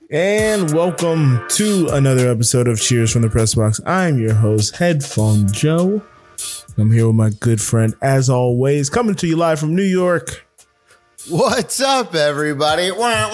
And welcome to another episode of Cheers from the Press Box. I'm your host, Headphone Joe. I'm here with my good friend, as always, coming to you live from New York. What's up, everybody?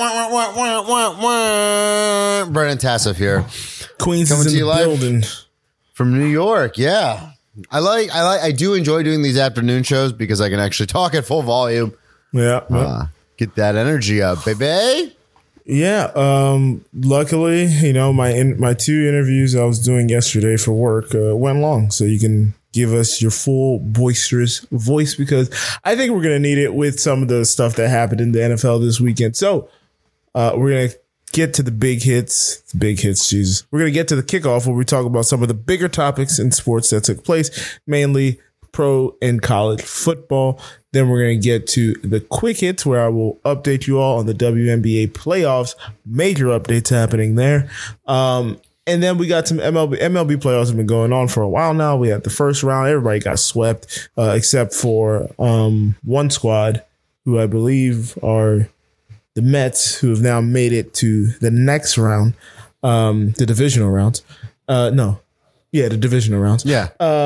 Brennan Tassif here. Queens coming is in the building from New York. Yeah, I do enjoy doing these afternoon shows because I can actually talk at full volume. Yeah, get that energy up, baby. Yeah, luckily, you know, my two interviews I was doing yesterday for work went long, so you can give us your full boisterous voice because I think we're going to need it with some of the stuff that happened in the NFL this weekend. So we're going to get to the big hits. Jesus. We're going to get to the kickoff where we talk about some of the bigger topics in sports that took place, mainly pro and college football. Then we're going to get to the quick hits where I will update you all on the WNBA playoffs, major updates happening there. And then we got some MLB playoffs have been going on for a while now. We had the first round. Everybody got swept except for one squad who I believe are the Mets, who have now made it to the next round, the divisional rounds. The divisional rounds. Yeah.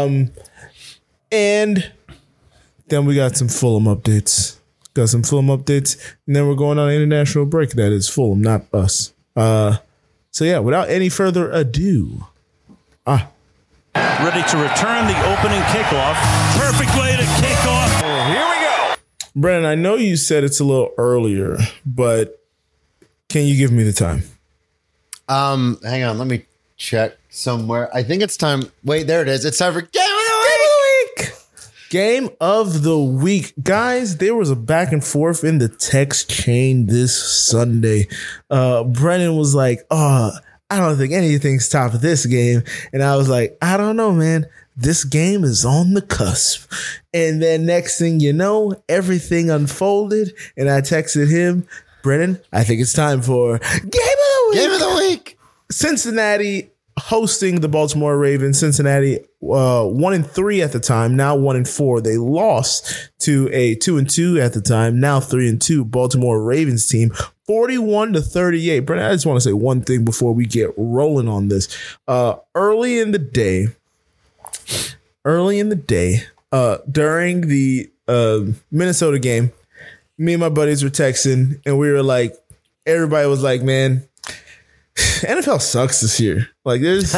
And then we got some Fulham updates. And then we're going on an international break. That is Fulham, not us. So yeah, without any further ado. Ready to return the opening kickoff. Perfect way to kick off. Here we go. Brennan, I know you said it's a little earlier, but can you give me the time? Hang on, let me check somewhere. I think it's time. Wait, there it is. It's time for Game of the week. Guys, there was a back and forth in the text chain this Sunday. Brennan was like, I don't think anything's top of this game. And I was like, I don't know, man. This game is on the cusp. And then next thing you know, everything unfolded. And I texted him, Brennan, I think it's time for Game of the Week. Cincinnati hosting the Baltimore Ravens. Cincinnati 1-3 at the time, now 1-4. They lost to a 2-2 at the time, now 3-2 Baltimore Ravens team, 41-38. Brent, I just want to say one thing before we get rolling on this. Early in the day, during the Minnesota game, me and my buddies were texting, and we were like, everybody was like, man, NFL sucks this year. Like there's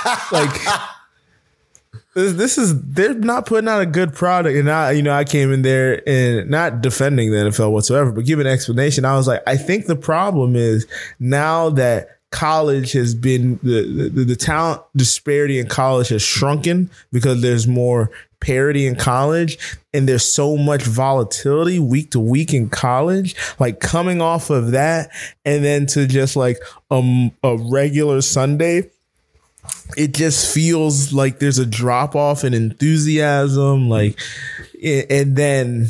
they're not putting out a good product. And I came in there and not defending the NFL whatsoever, but giving an explanation. I was like, I think the problem is now that college has been the talent disparity in college has shrunken because there's more parity in college and there's so much volatility week to week in college, like coming off of that and then to just like a regular Sunday, it just feels like there's a drop off in enthusiasm, like, and then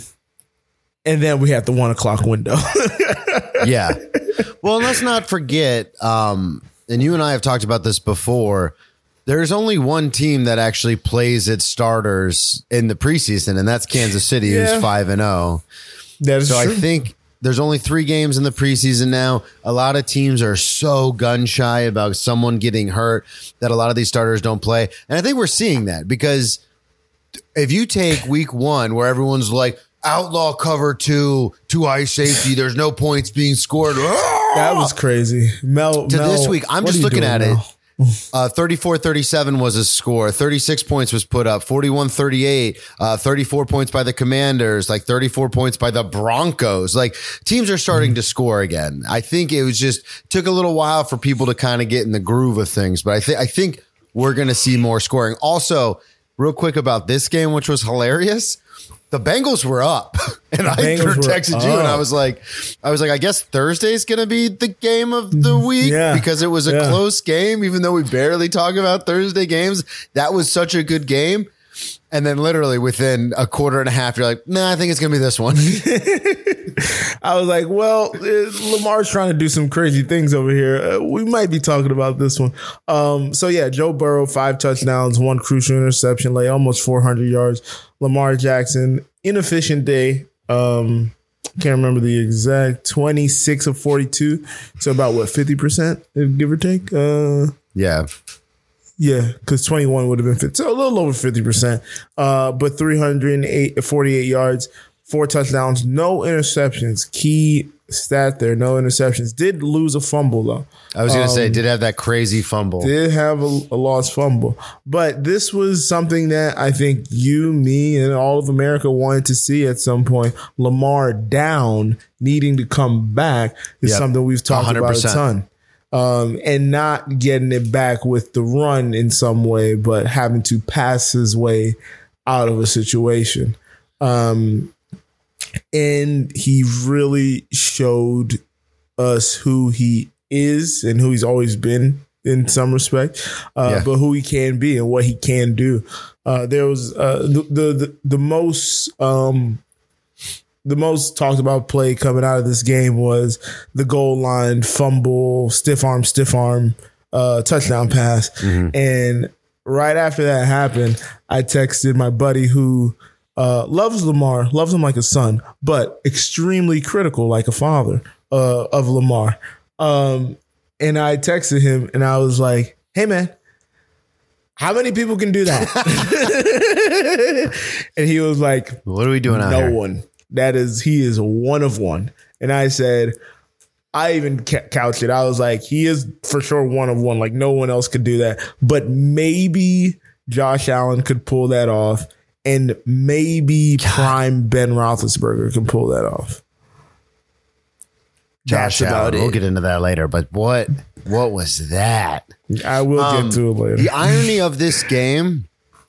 we have the 1 o'clock window. Yeah. Well, let's not forget, and you and I have talked about this before, there's only one team that actually plays its starters in the preseason, and that's Kansas City, who's 5-0. That is so true. I think there's only 3 games in the preseason now. A lot of teams are so gun shy about someone getting hurt that a lot of these starters don't play. And I think we're seeing that because if you take week 1 where everyone's like, outlaw cover 2 high safety, there's no points being scored. That was crazy. Mel, this week, I'm just looking at it. 34-37 was a score. 36 points was put up. 41-38. 34 points by the Commanders. Like 34 points by the Broncos. Like teams are starting to score again. I think it was just took a little while for people to kind of get in the groove of things, but I think we're going to see more scoring. Also, real quick about this game, which was hilarious. The Bengals were up, and I texted you, and I was like, I guess Thursday's going to be the game of the week because it was a close game, even though we barely talk about Thursday games. That was such a good game. And then literally within a quarter and a half, you're like, nah, I think it's going to be this one. I was like, well, Lamar's trying to do some crazy things over here. We might be talking about this one. So yeah, Joe Burrow, 5 touchdowns, 1 crucial interception, like almost 400 yards. Lamar Jackson, inefficient day. can't remember the exact, 26 of 42. So about what, 50%, give or take? Yeah. Yeah, because 21 would have been 50. So a little over 50%. But 348 yards, 4 touchdowns, no interceptions. Key stat there, no interceptions. Did lose a fumble, though. I was going to say, did have that crazy fumble. Did have a lost fumble. But this was something that I think you, me, and all of America wanted to see at some point. Lamar down, needing to come back is something we've talked 100%. About a ton. And not getting it back with the run in some way, but having to pass his way out of a situation. And he really showed us who he is and who he's always been in some respect, but who he can be and what he can do. There was the most talked about play coming out of this game was the goal line fumble, stiff arm, touchdown pass. Mm-hmm. And right after that happened, I texted my buddy who loves Lamar, loves him like a son, but extremely critical like a father of Lamar. And I texted him and I was like, hey, man, how many people can do that? And he was like, what are we doing out here? No one. He is one of one. And I said, I even couched it. I was like, he is for sure one of one. Like no one else could do that. But maybe Josh Allen could pull that off. And maybe prime Ben Roethlisberger can pull that off. Josh Allen, we'll get into that later. But what was that? I will get to it later. The irony of this game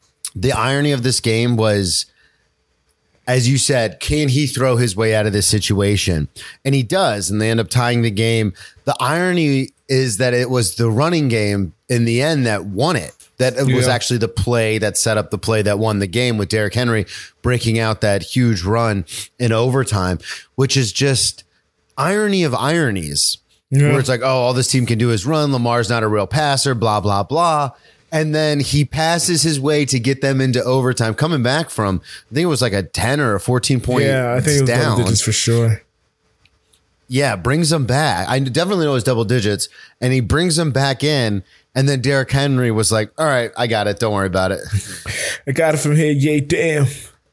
was, as you said, can he throw his way out of this situation? And he does, and they end up tying the game. The irony is that it was the running game in the end that won it. That it was actually the play that set up the play that won the game with Derrick Henry breaking out that huge run in overtime, which is just irony of ironies, where it's like, oh, all this team can do is run. Lamar's not a real passer, blah, blah, blah. And then he passes his way to get them into overtime, coming back from, I think it was like a 10 or a 14 point down. Yeah, I think it was double digits for sure. Yeah, brings them back. I definitely know it was double digits. And he brings them back in. And then Derrick Henry was like, all right, I got it. Don't worry about it. I got it from here. Yay, damn.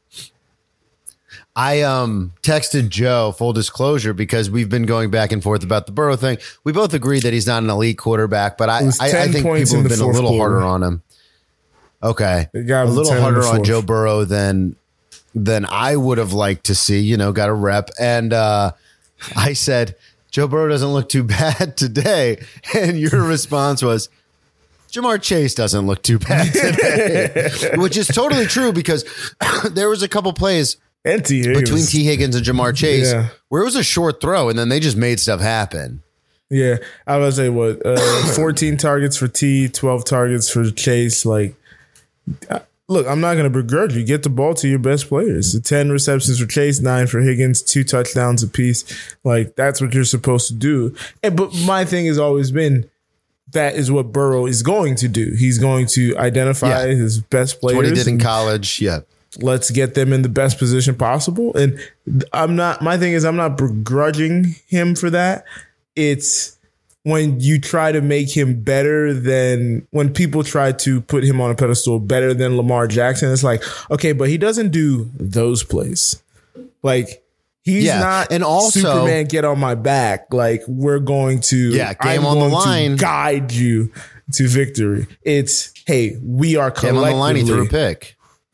I texted Joe, full disclosure, because we've been going back and forth about the Burrow thing. We both agree that he's not an elite quarterback, but I think people have been a little harder on him. Okay. A little harder on Joe Burrow than I would have liked to see, got a rep. And I said, Joe Burrow doesn't look too bad today. And your response was, Jamar Chase doesn't look too bad today, which is totally true because there was a couple plays between T. Higgins and Jamar Chase where it was a short throw and then they just made stuff happen. Yeah. I was say 14 targets for T, 12 targets for Chase. Like, look, I'm not going to begrudge you. Get the ball to your best players. The 10 receptions for Chase, 9 for Higgins, 2 touchdowns apiece. Like, that's what you're supposed to do. But my thing has always been, that is what Burrow is going to do. He's going to identify his best players. That's what he did in college. Yeah. Let's get them in the best position possible. And my thing is, I'm not begrudging him for that. It's when you try to make him better than, when people try to put him on a pedestal better than Lamar Jackson, it's like, okay, but he doesn't do those plays. Like, he's not, and also Superman, get on my back. Like, we're going to, game on the line, guide you to victory. It's, hey, we are collectively game on the line. He threw a pick.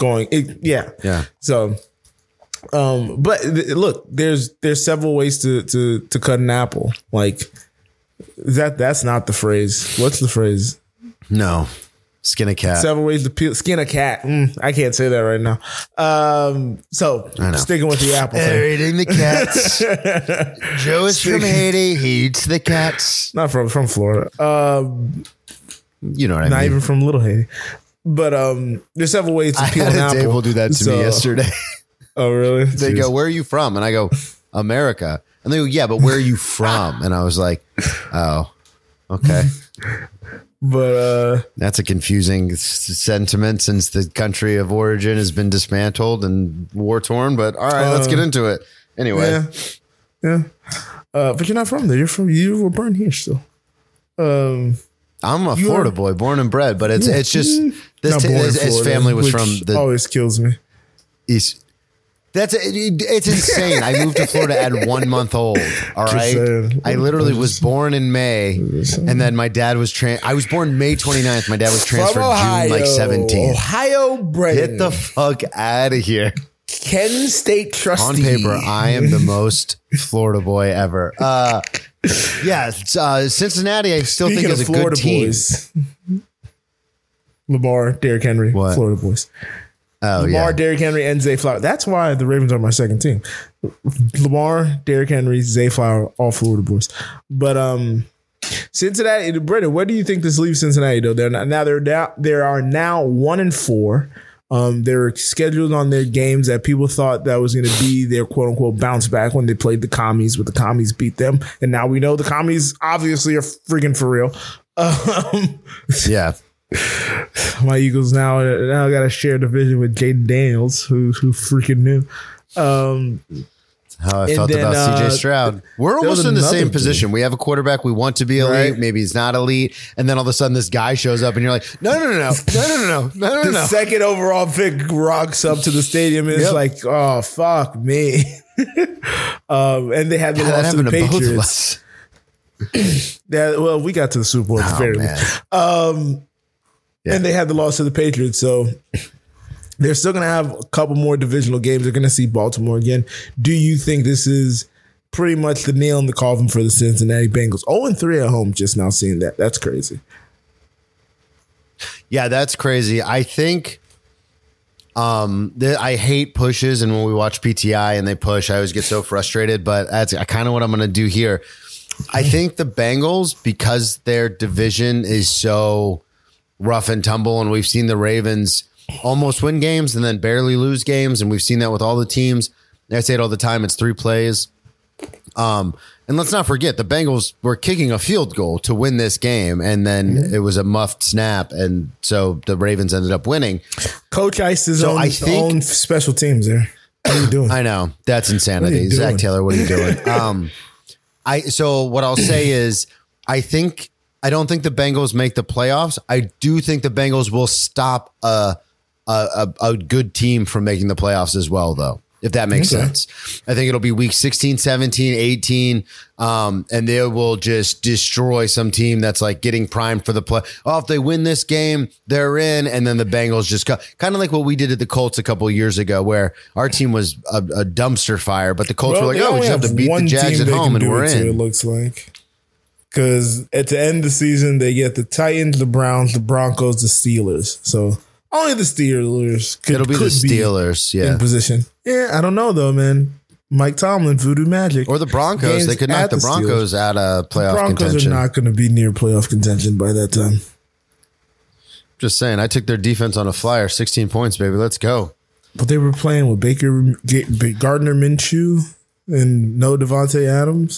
So, but look, there's several ways to cut an apple. Like, that's not the phrase. What's the phrase? No. Skin a cat. Several ways to skin a cat. I can't say that right now. So sticking with the apple thing. Eating the cats. Joe is from Haiti. He eats the cats. Not from Florida. You know what I mean? Not even from Little Haiti. But there's several ways to peel an apple. Dave will do that to me yesterday. Oh, really? They go, where are you from? And I go, America. And they go, yeah, but where are you from? And I was like, oh, okay. But that's a confusing sentiment since the country of origin has been dismantled and war torn. But all right, let's get into it. Anyway. Yeah. But you're not from there. You were born here still. I'm a Florida boy, born and bred, but it's just his family was from the always kills me. East. It's insane. I moved to Florida at 1 month old. All right. I literally was born in May, and then my dad was I was born May 29th. My dad was transferred June 17th. Ohio bred. Get the fuck out of here. Kent State trustee. On paper, I am the most Florida boy ever. Cincinnati, I still think is a good team. Boys. Lamar, Derrick Henry, Florida boys. Oh, Lamar, Derrick Henry, and Zay Flower. That's why the Ravens are my second team. Lamar, Derrick Henry, Zay Flower, all Florida boys. But Cincinnati, Brendan, where do you think this leaves Cincinnati? Though they are now 1-4. They're scheduled on their games that people thought that was going to be their quote unquote bounce back when they played the Commies, but the Commies beat them, and now we know the Commies obviously are freaking for real. Yeah. My Eagles now got to share division with Jaden Daniels, who freaking knew. How I felt about CJ Stroud. We're almost in the same position. We have a quarterback we want to be elite. Right. Maybe he's not elite. And then all of a sudden this guy shows up and you're like, no. The second overall pick rocks up to the stadium and it's like, oh, fuck me. And they had the loss to the Patriots. We got to the Super Bowl at the very least. And they had the loss to the Patriots. So they're still going to have a couple more divisional games. They're going to see Baltimore again. Do you think this is pretty much the nail in the coffin for the Cincinnati Bengals? 0-3 at home, just now seeing that. That's crazy. Yeah, that's crazy. I think I hate pushes. And when we watch PTI and they push, I always get so frustrated. But that's kind of what I'm going to do here. I think the Bengals, because their division is so rough and tumble, and we've seen the Ravens almost win games and then barely lose games, and we've seen that with all the teams. I say it all the time, it's 3 plays. And let's not forget, the Bengals were kicking a field goal to win this game, and then it was a muffed snap, and so the Ravens ended up winning. Coach iced his own special teams there. What are you doing? I know. That's insanity. Zach Taylor, what are you doing? So what I'll say is I don't think the Bengals make the playoffs. I do think the Bengals will stop a good team from making the playoffs as well, though, if that makes sense. I think it'll be week 16, 17, 18, and they will just destroy some team that's like getting primed for the play. Oh, if they win this game, they're in, and then the Bengals just kind of like what we did at the Colts a couple of years ago, where our team was a dumpster fire, but the Colts were like, we just have to beat the Jags at home, and we're in. It looks like. Because at the end of the season, they get the Titans, the Browns, the Broncos, the Steelers. So only the Steelers It'll be the Steelers, in position. Yeah, I don't know, though, man. Mike Tomlin, voodoo magic. Or the Broncos. They could knock the Broncos out of playoff contention. The Broncos are not going to be near playoff contention by that time. Just saying. I took their defense on a flyer. 16 points, baby. Let's go. But they were playing with Gardner Minshew and no Devontae Adams.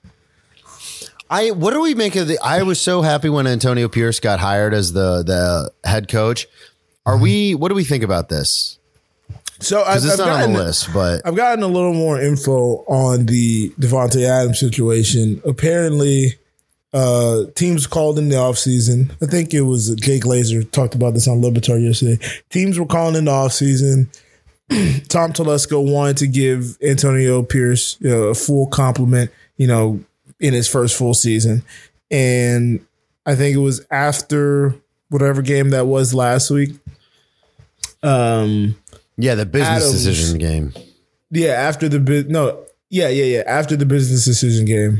What do we make of I was so happy when Antonio Pierce got hired as the head coach. What do we think about this? So I've not on the list, but I've gotten a little more info on the Devontae Adams situation. Apparently, teams called in the offseason. I think it was Jake Glazer talked about this on Libertar yesterday. Teams were calling in the offseason. Tom Telesco wanted to give Antonio Pierce a full compliment, in his first full season. And I think it was after whatever game that was last week. The business decision game. Yeah, after the after the business decision game.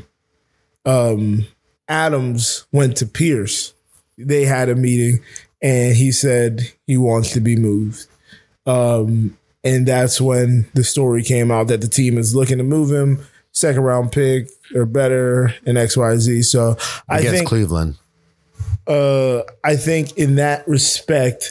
Adams went to Pierce. They had a meeting and he said he wants to be moved. And that's when the story came out that the team is looking to move him. Second round pick or better in XYZ. So I think Cleveland. I think in that respect,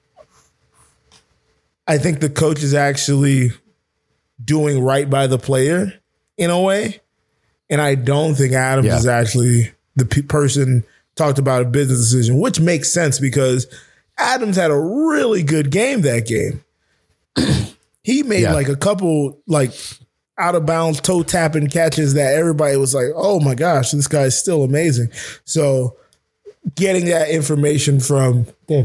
I think the coach is actually doing right by the player in a way. And I don't think Adams is actually the person talked about a business decision, which makes sense because Adams had a really good game that game. He made a couple out of bounds toe tapping catches that everybody was like, oh my gosh, this guy is still amazing. So getting that information from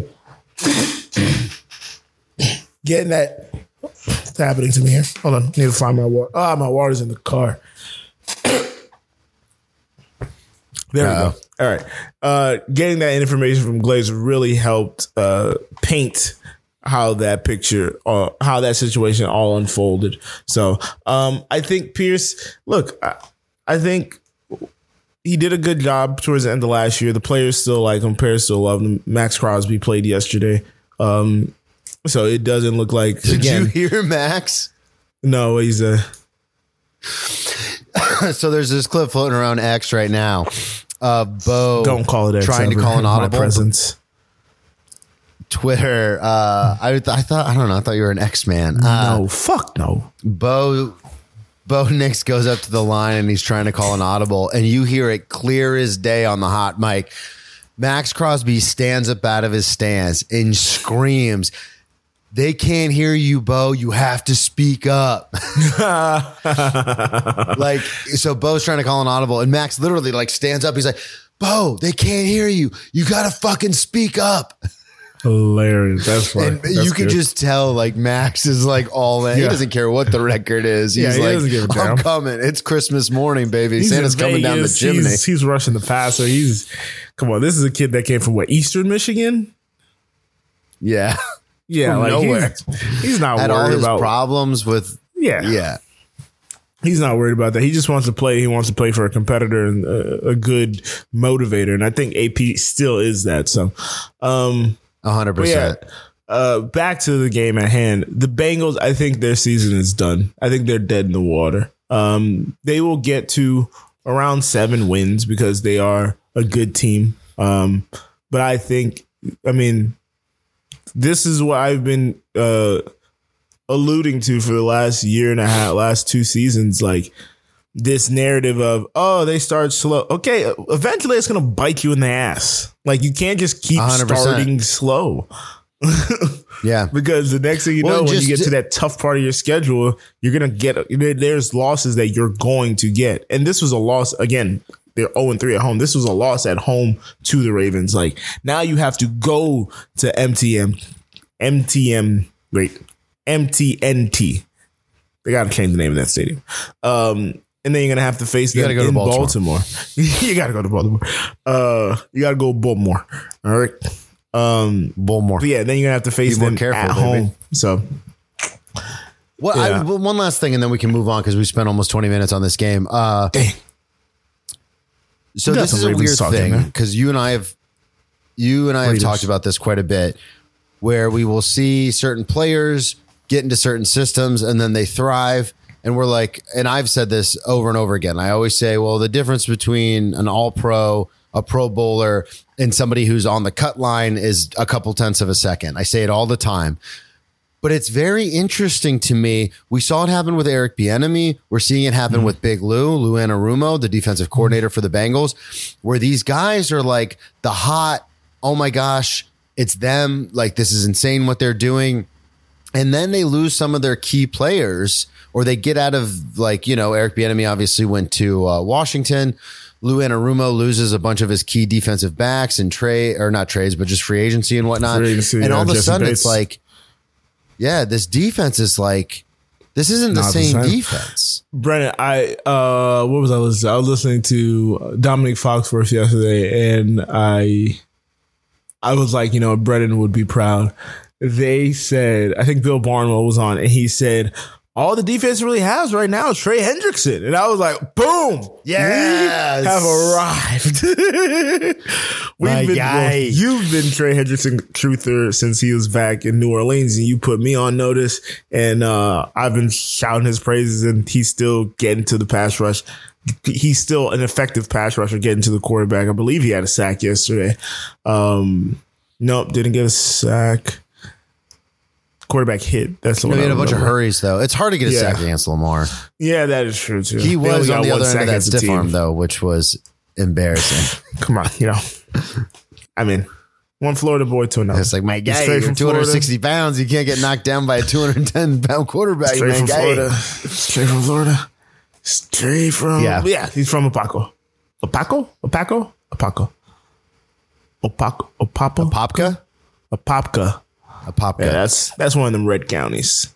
getting that, what's happening to me here? Hold on, I need to find my water. My water's in the car. There we go. All right. Getting that information from Glazer really helped paint how that picture, how that situation all unfolded. So I think Pierce, look, I think he did a good job towards the end of last year. The players still like him. Players still love him. Max Crosby played yesterday. So it doesn't look like. Did you hear Max? No, he's a. So there's this clip floating around X right now. Bo, don't call it X. Trying to call an audible. Presence. Twitter. I thought you were an X man. No, fuck no. Bo Nix goes up to the line and he's trying to call an audible, and you hear it clear as day on the hot mic. Max Crosby stands up out of his stance and screams, "They can't hear you, Bo. You have to speak up." Like, so Bo's trying to call an audible, and Max literally like stands up. He's like, "Bo, they can't hear you. You got to fucking speak up." Hilarious. That's funny. And you could just tell like Max is like all in. Yeah. He doesn't care what the record is. He's like, "I'm coming. It's Christmas morning, baby. Santa's coming down the chimney." He's rushing the passer. Come on. This is a kid that came from what, Eastern Michigan? Yeah. Yeah, from like nowhere. He's not had worried all his about problems with. Yeah. He's not worried about that. He just wants to play. He wants to play for a competitor and a good motivator. And I think AP still is that. So, 100%. Yeah, back to the game at hand. The Bengals, I think their season is done. I think they're dead in the water. They will get to around 7 wins because they are a good team. But I think, this is what I've been alluding to for the last year and a half, last 2 seasons. Like this narrative of, they start slow. Okay, eventually it's going to bite you in the ass. Like you can't just keep 100%. Starting slow. Yeah. Because the next thing you know, when you get to that tough part of your schedule, you're going to get, there's losses that you're going to get. And this was a loss again. They're 0-3 at home. This was a loss at home to the Ravens. Like now you have to go to MTNT. They got to change the name of that stadium. And then you're going to have to face them in Baltimore. You got to go to Baltimore. You got to go Baltimore. All right. Baltimore. But yeah, then you're going to have to face them at home. So. One last thing, and then we can move on because we spent almost 20 minutes on this game. Dang. So this is a weird thing because you and I have talked about this quite a bit, where we will see certain players get into certain systems and then they thrive. And we're like, and I've said this over and over again. I always say, well, the difference between an all-pro, a pro bowler, and somebody who's on the cut line is a couple tenths of a second. I say it all the time. But it's very interesting to me. We saw it happen with Eric Bieniemy. We're seeing it happen with Big Lou Anarumo, the defensive coordinator for the Bengals, where these guys are like the hot, oh my gosh, it's them. Like, this is insane what they're doing. And then they lose some of their key players, or they get out of, like, Eric Bieniemy obviously went to Washington. Lou Anarumo loses a bunch of his key defensive backs and not trades, but just free agency and whatnot. And all of a sudden it's like, yeah, this defense is like, this isn't the same defense. Brennan, what was I listening to? I was listening to Dominic Foxworth yesterday, and I was like, Brennan would be proud. They said, I think Bill Barnwell was on, and he said, all the defense really has right now is Trey Hendrickson. And I was like, boom. Yes. We have arrived. You've been Trey Hendrickson truther since he was back in New Orleans, and you put me on notice, and I've been shouting his praises, and he's still getting to the pass rush. He's still an effective pass rusher getting to the quarterback. I believe he had a sack yesterday. Nope, didn't get a sack. Quarterback hit. That's the one. He had a bunch of hurries, though. It's hard to get a sack against Lamar. Yeah, that is true, too. He was on the other end of that stiff arm, though, which was embarrassing. Come on, One Florida boy to another. It's like, my guy, straight you're from 260 pounds. You can't get knocked down by a 210-pound quarterback. Straight man. from Guy. Florida. Straight from Florida. Straight from he's from Opaco. Opaco? Opaco? Opaco. Opaco. Opapo? Apopka? Apopka. Apopka. Yeah, that's one of them red counties.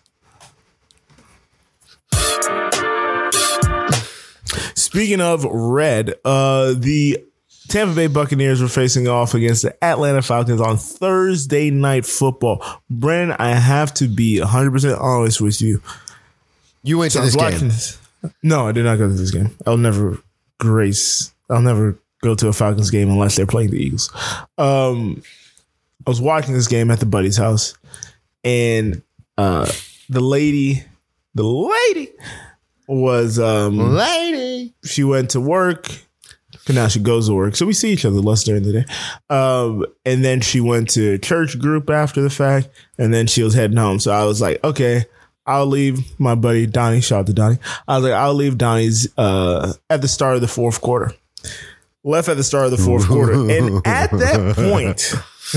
Speaking of red, the Tampa Bay Buccaneers were facing off against the Atlanta Falcons on Thursday Night Football. Bren, I have to be 100% honest with you. You went to this game? No, I did not go to this game. I'll never go to a Falcons game unless they're playing the Eagles. I was watching this game at the buddy's house, and the lady was she went to work. Now she goes to work, so we see each other less during the day. And then she went to church group after the fact, and then she was heading home. So I was like, okay, I'll leave my buddy Donnie. Shout out to Donnie. I was like, I'll leave Donnie's at the start of the fourth quarter. Left at the start of the fourth quarter, and at that point,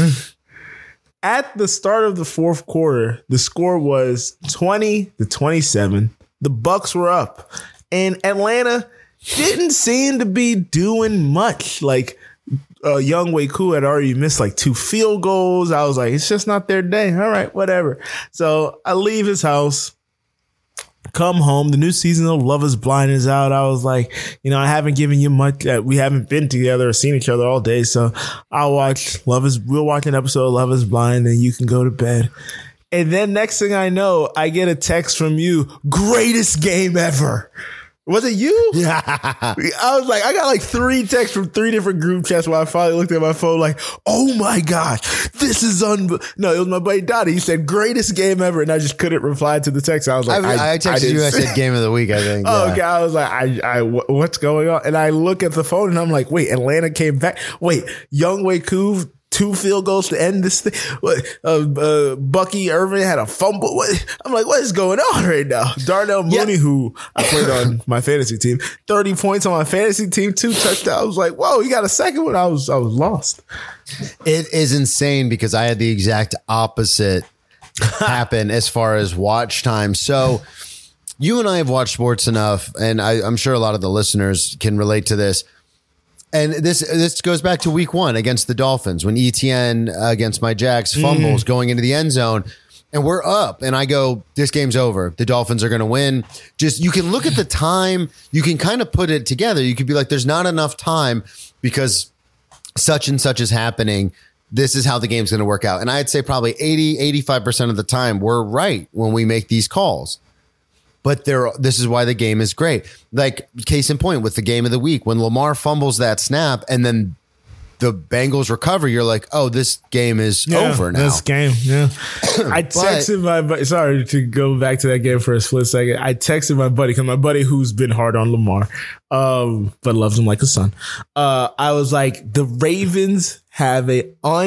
at the start of the fourth quarter, the score was 20-27. The Bucs were up, and Atlanta didn't seem to be doing much. Like Young Wei Koo had already missed like 2 field goals. I was like, it's just not their day. All right, whatever. So I leave his house, come home. The new season of Love Is Blind is out. I was like, I haven't given you much. We haven't been together or seen each other all day. So we'll watch an episode of Love Is Blind, and you can go to bed. And then next thing I know, I get a text from you. Greatest game ever. Was it you? Yeah. I was like, I got like 3 texts from 3 different group chats when I finally looked at my phone like, oh my gosh, this is No, it was my buddy Dottie. He said greatest game ever. And I just couldn't reply to the text. I was like, I texted you. I said game of the week, I think. Oh, yeah. okay. I was like, what's going on? And I look at the phone and I'm like, wait, Atlanta came back. Wait, Young Wei Koo, 2 field goals to end this thing. Bucky Irvin had a fumble. I'm like, what is going on right now? Darnell Mooney, who I played on my fantasy team, 30 points on my fantasy team, 2 touchdowns. I was like, whoa, you got a second one? I was lost. It is insane because I had the exact opposite happen as far as watch time. So you and I have watched sports enough, and I'm sure a lot of the listeners can relate to this. And this goes back to week 1 against the Dolphins when Etienne against my Jags fumbles going into the end zone, and we're up. And I go, this game's over. The Dolphins are going to win. Just, you can look at the time. You can kind of put it together. You could be like, there's not enough time because such and such is happening. This is how the game's going to work out. And I'd say probably 85% of the time we're right when we make these calls. But this is why the game is great. Like, case in point with the game of the week, when Lamar fumbles that snap and then the Bengals recover, you're like, oh, this game is over now. This game, yeah. I texted my buddy. Sorry to go back to that game for a split second. I texted my buddy, because my buddy who's been hard on Lamar, but loves him like a son. I was like, the Ravens have a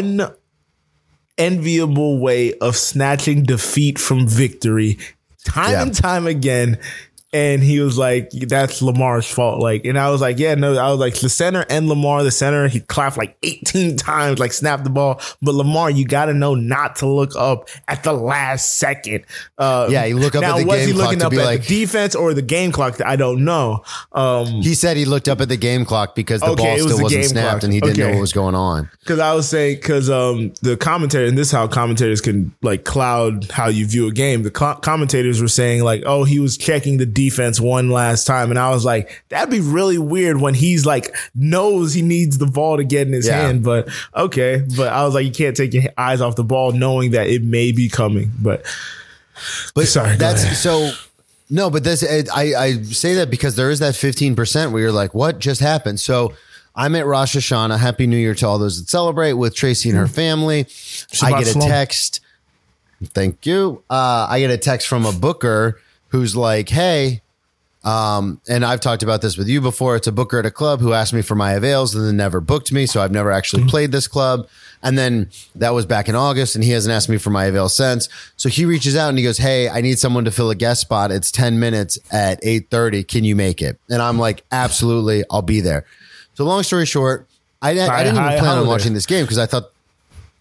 unenviable way of snatching defeat from victory. Time and time again. And he was like, that's Lamar's fault. Like, and I was like, yeah, no, I was like, the center and Lamar, the center, he clapped like 18 times, like snapped the ball. But Lamar, you got to know not to look up at the last second. You look up at the game clock. Now, was he looking up at the defense or the game clock? I don't know. He said he looked up at the game clock because the ball still wasn't snapped and he didn't know what was going on. Because I was saying, the commentary, and this is how commentators can like cloud how you view a game. The commentators were saying like, oh, he was checking the defense one last time. And I was like, that'd be really weird when he's like, knows he needs the ball to get in his hand. But okay. But I was like, you can't take your eyes off the ball knowing that it may be coming. But sorry. That's so. No, but this, I say that because there is that 15% where you're like, what just happened? So I'm at Rosh Hashanah. Happy New Year to all those that celebrate with Tracy and her family. Shabbat I get a shalom. text. Thank you. I get a text from a booker who's like, hey, and I've talked about this with you before. It's a booker at a club who asked me for my avails and then never booked me. So I've never actually played this club. And then that was back in August and he hasn't asked me for my avails since. So he reaches out and he goes, hey, I need someone to fill a guest spot. It's 10 minutes at 8:30. Can you make it? And I'm like, absolutely. I'll be there. So long story short, I didn't even plan on watching this game because I thought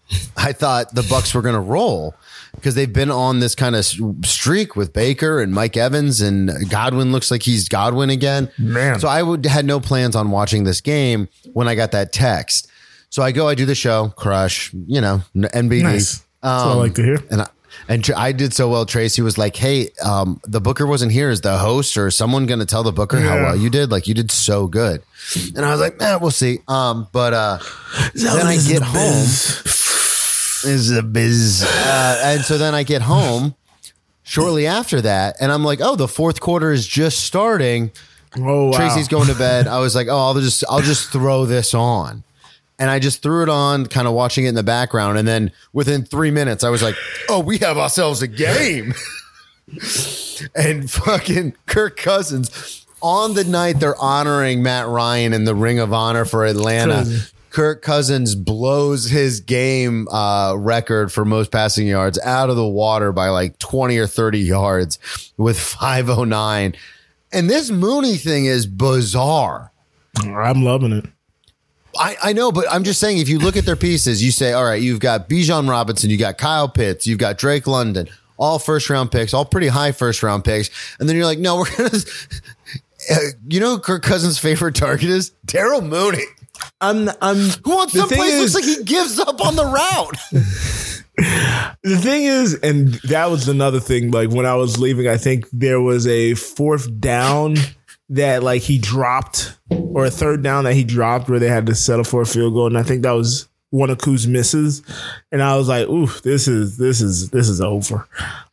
I thought the Bucs were going to roll because they've been on this kind of streak with Baker and Mike Evans, and Godwin looks like he's Godwin again. Man. So I had no plans on watching this game when I got that text. So I do the show, Crush, NBD. Nice. That's what I like to hear. And I did so well. Tracy was like, "Hey, the Booker wasn't here. Is the host or someone going to tell the Booker how well you did? Like, you did so good." And I was like, we'll see. But then I get home. Is a biz. And so then I get home shortly after that, and I'm like, "Oh, the fourth quarter is just starting." Oh, wow. Tracy's going to bed. I was like, "Oh, I'll just throw this on." And I just threw it on, kind of watching it in the background. And then within 3 minutes, I was like, "Oh, we have ourselves a game." And fucking Kirk Cousins, on the night they're honoring Matt Ryan in the Ring of Honor for Atlanta, Crazy. Kirk Cousins blows his game record for most passing yards out of the water by like 20 or 30 yards with 509. And this Mooney thing is bizarre. I'm loving it. I know, but I'm just saying, if you look at their pieces, you say, all right, you've got Bijan Robinson, you got Kyle Pitts, you've got Drake London, all first round picks, all pretty high first round picks. And then you're like, no, we're going to, who Kirk Cousins' favorite target is? Daryl Mooney. Who wants someplace looks like he gives up on the route. The thing is, and that was another thing, like when I was leaving, I think there was a fourth down that like he dropped, or a third down that he dropped where they had to settle for a field goal. And I think that was one of Koo's misses. And I was like, ooh, this is over.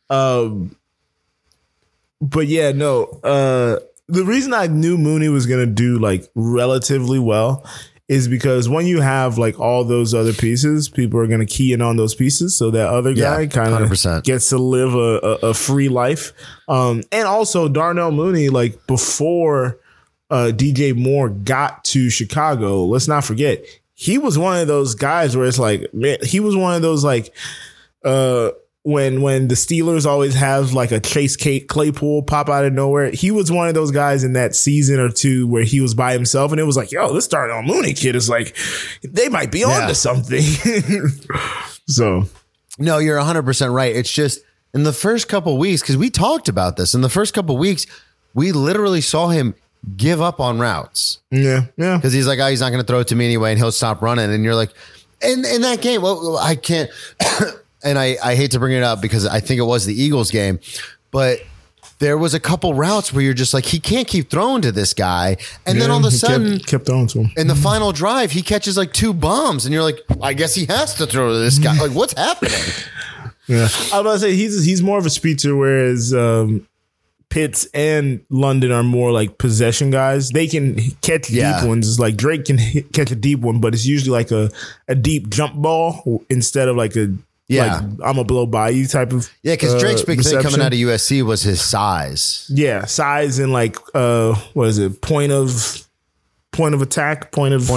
But yeah, no, the reason I knew Mooney was going to do like relatively well is because when you have like all those other pieces, people are going to key in on those pieces. So that other guy kind of gets to live a free life. And also Darnell Mooney, like before DJ Moore got to Chicago, let's not forget, he was one of those guys where it's like, man, he was one of those like, when the Steelers always have like a Chase Claypool pop out of nowhere, he was one of those guys in that season or two where he was by himself, and it was like, yo, this Darnell Mooney kid is like, they might be on to something. So, no, you're 100% right. It's just in the first couple of weeks, because we talked about this in the first couple of weeks, we literally saw him give up on routes. Yeah, because he's like, oh, he's not going to throw it to me anyway, and he'll stop running. And you're like, in that game, well, I can't. And I hate to bring it up because I think it was the Eagles game, but there was a couple routes where you're just like, he can't keep throwing to this guy. And then all of a sudden, kept throwing to him. In the final drive, he catches like 2 bombs. And you're like, I guess he has to throw to this guy. Like, what's happening? Yeah. I was about to say, he's more of a speedster, whereas Pitts and London are more like possession guys. They can catch deep ones. Like Drake can catch a deep one, but it's usually like a deep jump ball instead of like a, like I'm gonna blow by you type of because Drake's big thing coming out of USC was his size. Yeah, size and like what is it? Point of attack,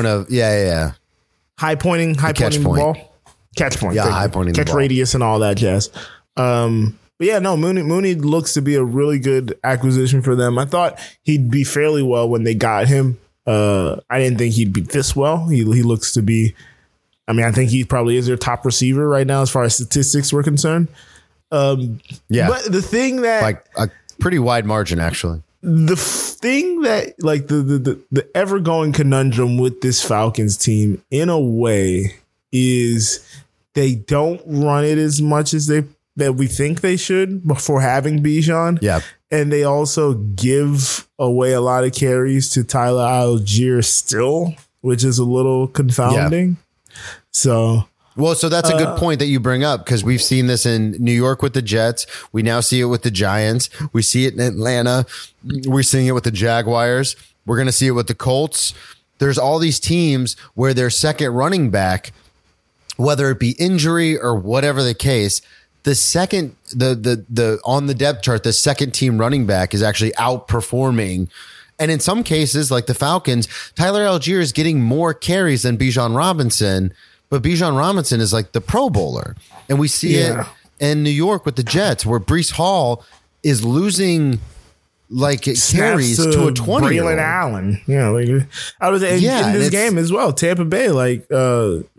high pointing the ball, catch point, high pointing, catch radius, and all that jazz. But yeah, no, Mooney looks to be a really good acquisition for them. I thought he'd be fairly well when they got him. I didn't think he'd be this well. He looks to be. I mean, I think he probably is their top receiver right now as far as statistics were concerned. But the thing that, like a pretty wide margin, actually. The thing that, like the ever going conundrum with this Falcons team, in a way, is they don't run it as much as that we think they should before having Bijan. Yeah, and they also give away a lot of carries to Tyler Algier still, which is a little confounding. Yeah. So that's a good point that you bring up, because we've seen this in New York with the Jets. We now see it with the Giants. We see it in Atlanta. We're seeing it with the Jaguars. We're going to see it with the Colts. There's all these teams where their second running back, whether it be injury or whatever the case, the second, the on the depth chart, the second team running back is actually outperforming. And in some cases, like the Falcons, Tyler Algier is getting more carries than Bijan Robinson, but Bijan Robinson is like the Pro Bowler. And we see it in New York with the Jets, where Breece Hall is losing like carries to a 20-year-old. Braylon Allen. Yeah, like I was in this game as well. Tampa Bay, like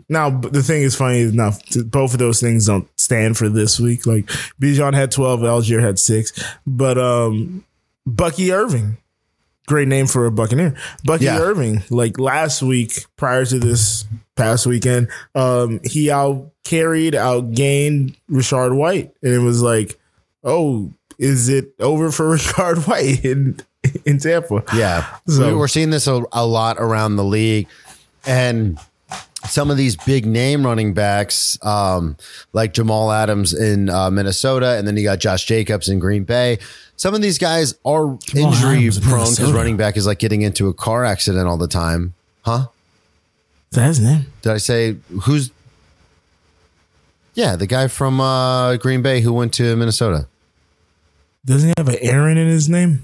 Now, the thing is funny enough, both of those things don't stand for this week. Like Bijan had 12, Algier had 6, but Bucky Irving, great name for a Buccaneer. Bucky Irving, like last week prior to this past weekend, he outgained Rachaad White, and it was like, oh, is it over for Rachaad White in Tampa? Yeah, so we're seeing this a lot around the league, and some of these big name running backs, like Jamal Adams in Minnesota, and then you got Josh Jacobs in Green Bay. Some of these guys are injury prone because running back is like getting into a car accident all the time. Huh? Is that his name? Did I say who's? Yeah, the guy from Green Bay who went to Minnesota. Doesn't he have an Aaron in his name?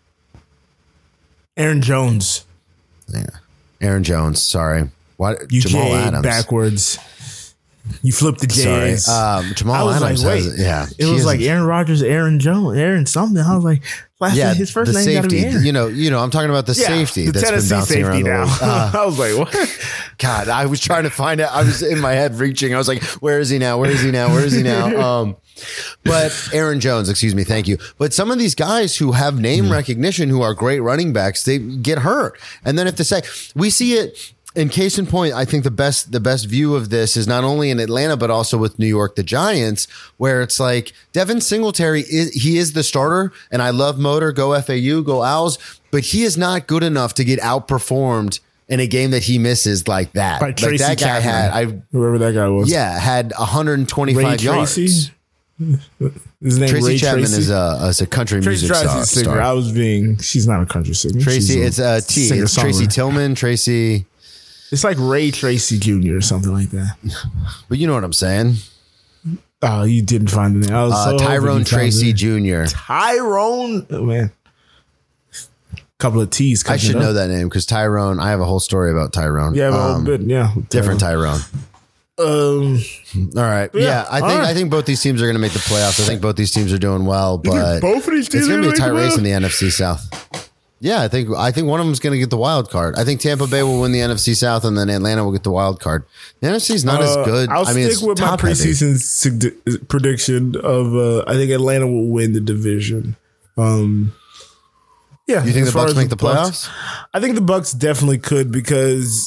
Aaron Jones. Yeah, Aaron Jones. Sorry. What? You Jamal J Adams. Backwards. You flipped the J's. Sorry. Jamal Adams. Like, wait. It was like Aaron Rodgers, Aaron Jones, Aaron something. I was like, his first name got to be Aaron. You know, I'm talking about the safety the that's Tennessee been bouncing around now. the I was like, what? God, I was trying to find out. I was in my head reaching. I was like, where is he now? Where is he now? Where is he now? But Aaron Jones, excuse me, thank you. But some of these guys who have name recognition, who are great running backs, they get hurt. And then if they say, we see it. In case in point, I think the best view of this is not only in Atlanta, but also with New York, the Giants, where it's like Devin Singletary is the starter, and I love Motor, go FAU, go Owls, but he is not good enough to get outperformed in a game that he misses like that. By Tracy that guy Chapman, whoever that guy was. Yeah, had 125 yards. His name Tracy Ray Chapman Tracy? is a country music star. She's not a country singer. Tracy, it's It's Tracy Tillman, Tracy. It's like Ray Tracy Jr. or something like that. But you know what I'm saying. Oh, you didn't find the name. I was Tyrone Tracy Jr. Tyrone, oh, man. Couple of T's. I should know that name because Tyrone. I have a whole story about Tyrone. Yeah, different Tyrone. All right. Yeah, I think both these teams are going to make the playoffs. I think both these teams are doing well, but both of these teams it's going to be a tight race in the NFC South. Yeah, I think one of them is going to get the wild card. I think Tampa Bay will win the NFC South, and then Atlanta will get the wild card. The NFC is not as good. I'll stick with my preseason prediction of I think Atlanta will win the division. Yeah, you think the Bucs make the playoffs? I think the Bucs definitely could because.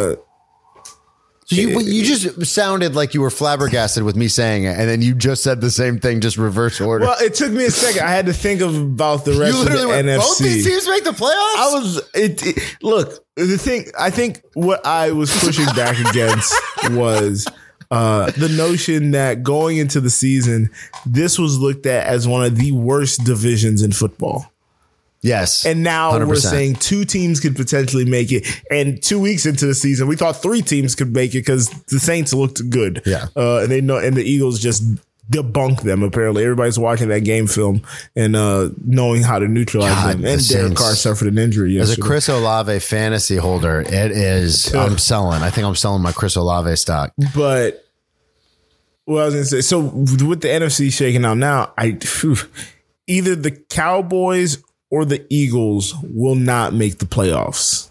So you just sounded like you were flabbergasted with me saying it, and then you just said the same thing, just reverse order. Well, it took me a second. I had to think about the rest of the NFC. Both these teams make the playoffs? Look, the thing, I think what I was pushing back against was the notion that going into the season, this was looked at as one of the worst divisions in football. Yes. And now 100%. We're saying 2 teams could potentially make it. And 2 weeks into the season, we thought 3 teams could make it because the Saints looked good. Yeah. And the Eagles just debunked them. Apparently, everybody's watching that game film and knowing how to neutralize them. And Derek Carr suffered an injury yesterday. As a Chris Olave fantasy holder, it is. I'm selling. I think I'm selling my Chris Olave stock. But what I was going to say, so with the NFC shaking out now, either the Cowboys or the Eagles will not make the playoffs.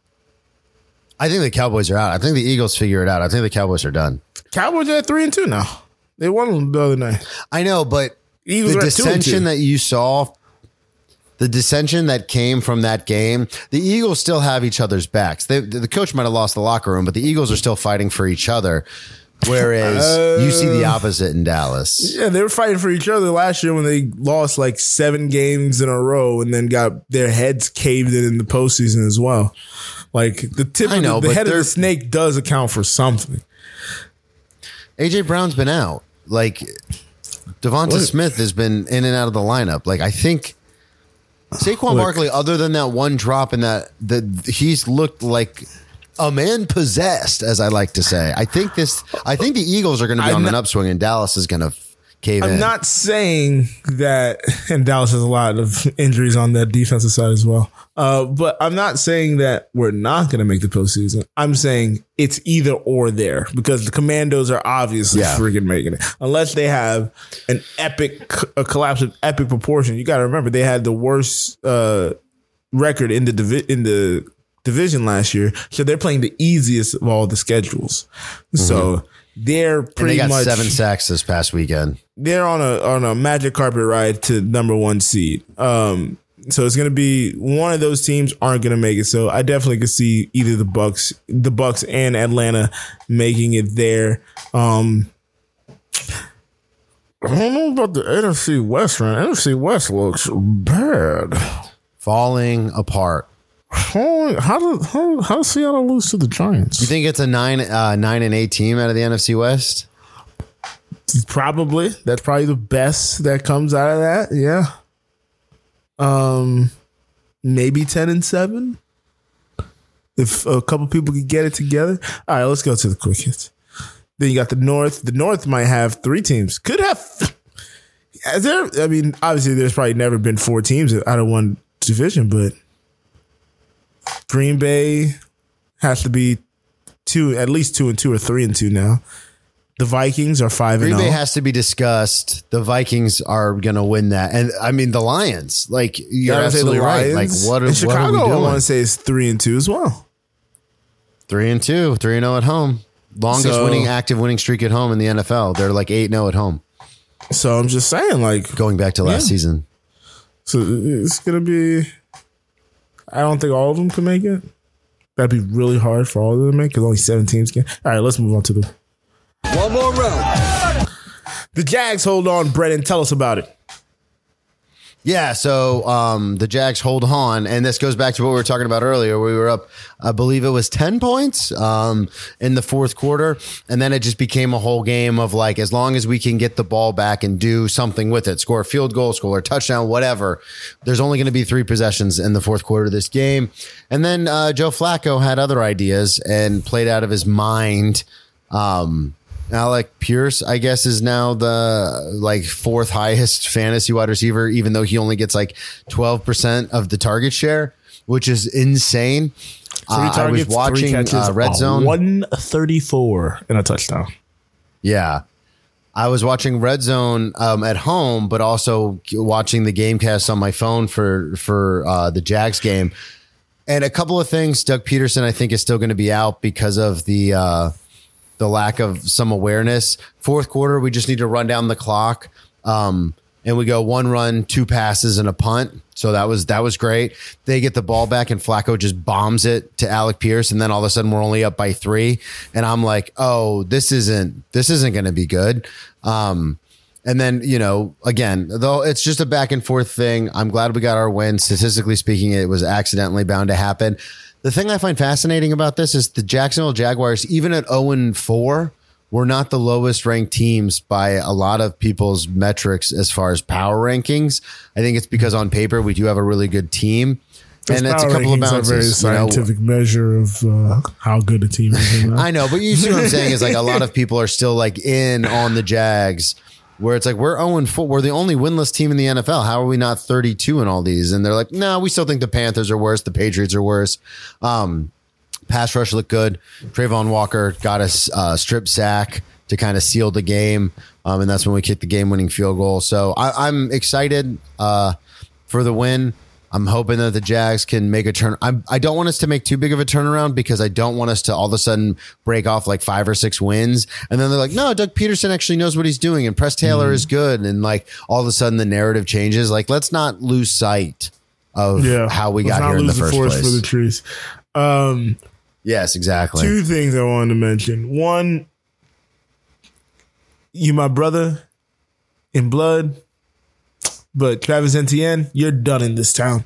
I think the Cowboys are out. I think the Eagles figure it out. I think the Cowboys are done. Cowboys are at 3-2 now. They won the other night. I know, but Eagles the dissension that you saw, the dissension that came from that game, the Eagles still have each other's backs. The coach might have lost the locker room, but the Eagles are still fighting for each other. Whereas you see the opposite in Dallas. Yeah, they were fighting for each other last year when they lost like 7 games in a row and then got their heads caved in the postseason as well. Like the head of the snake does account for something. AJ Brown's been out. Like Devonta Smith has been in and out of the lineup. Like I think Saquon Barkley, other than that one drop in he's looked like a man possessed, as I like to say. I think the Eagles are going to be on an upswing and Dallas is going to cave in. I'm not saying that, and Dallas has a lot of injuries on that defensive side as well. But I'm not saying that we're not going to make the postseason. I'm saying it's either or there because the Commandos are obviously freaking making it. Unless they have a collapse of epic proportion. You got to remember they had the worst record in the division last year, so they're playing the easiest of all the schedules. So they're pretty and they got much 7 sacks this past weekend. They're on a magic carpet ride to number 1 seed. So it's going to be one of those teams aren't going to make it. So I definitely could see either the Bucks and Atlanta making it there. I don't know about the NFC West, man. NFC West looks bad. Falling apart. How does Seattle lose to the Giants? You think it's a 9-8 team out of the NFC West? Probably. That's probably the best that comes out of that. Yeah. Maybe 10-7. If a couple people could get it together. All right, let's go to the quick hits. Then you got the North. The North might have 3 teams. Could have. Obviously, there's probably never been 4 teams out of one division, but Green Bay has to be at least 2-2 or 3-2 now. The Vikings are 5-0. Green Bay has to be discussed. The Vikings are going to win that. And I mean, the Lions, like you're absolutely right. Like what are Chicago, we doing? I want to say is 3-2 as well. 3-2, 3-0 at home. Longest active winning streak at home in the NFL. They're like 8-0 at home. So I'm just saying, like going back to last season. So it's going to be, I don't think all of them can make it. That'd be really hard for all of them to make because only 7 teams can. All right, let's move on to the one more round. The Jags hold on. Brennan, tell us about it. Yeah, so the Jags hold on, and this goes back to what we were talking about earlier. We were up, I believe it was 10 points in the fourth quarter, and then it just became a whole game of like, as long as we can get the ball back and do something with it, score a field goal, score a touchdown, whatever, there's only going to be 3 possessions in the fourth quarter of this game. And then Joe Flacco had other ideas and played out of his mind. Alec Pierce, I guess, is now the 4th highest fantasy wide receiver, even though he only gets like 12% of the target share, which is insane. 3 targets, I was watching 3 catches, Red Zone. 134 and a touchdown. Yeah. I was watching Red Zone at home, but also watching the Gamecast on my phone for the Jags game. And a couple of things, Doug Peterson, I think, is still going to be out because of the lack of some awareness. Fourth quarter, we just need to run down the clock. And we go 1 run, 2 passes and a punt. So that was great. They get the ball back and Flacco just bombs it to Alec Pierce. And then all of a sudden we're only up by 3. And I'm like, oh, this isn't going to be good. And then, again, though it's just a back and forth thing. I'm glad we got our win. Statistically speaking, it was accidentally bound to happen. The thing I find fascinating about this is the Jacksonville Jaguars, even at 0-4, were not the lowest ranked teams by a lot of people's metrics as far as power rankings. I think it's because on paper we do have a really good team. And it's a couple of bounces. A very scientific measure of how good a team is. I know, but you see what I'm saying is like a lot of people are still like in on the Jags, where it's like we're 0-4. We're the only winless team in the NFL. How are we not 32 in all these? And they're like, no, we still think the Panthers are worse. The Patriots are worse. Pass rush looked good. Trayvon Walker got a strip sack to kind of seal the game. And that's when we kicked the game-winning field goal. So I'm excited for the win. I'm hoping that the Jags can make a turn. I don't want us to make too big of a turnaround because I don't want us to all of a sudden break off like 5 or 6 wins. And then they're like, no, Doug Peterson actually knows what he's doing and Press Taylor is good. And like all of a sudden the narrative changes. Like, let's not lose sight of how we got here in the first place. For the trees. Yes, exactly. 2 things I wanted to mention. One, you my brother in blood. But Travis Etienne, you're done in this town.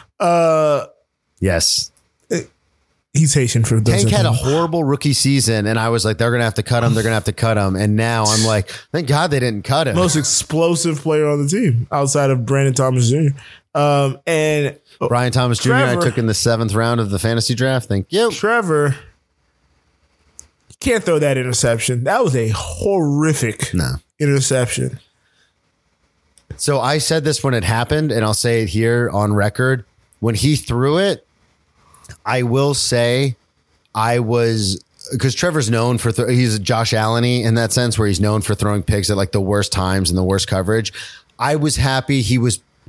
Yes. He's Haitian for those. Tank had a horrible rookie season, and I was like, they're going to have to cut him. They're going to have to cut him. And now I'm like, thank God they didn't cut him. Most explosive player on the team outside of Brandon Thomas Jr. And Brian Thomas Jr. I took in the 7th round of the fantasy draft. Thank you. Trevor, you can't throw that interception. That was a horrific interception. So I said this when it happened, and I'll say it here on record. When he threw it, I will say I was, because Trevor's known for, he's Josh Allen-y in that sense, where he's known for throwing picks at like the worst times and the worst coverage. I was happy he was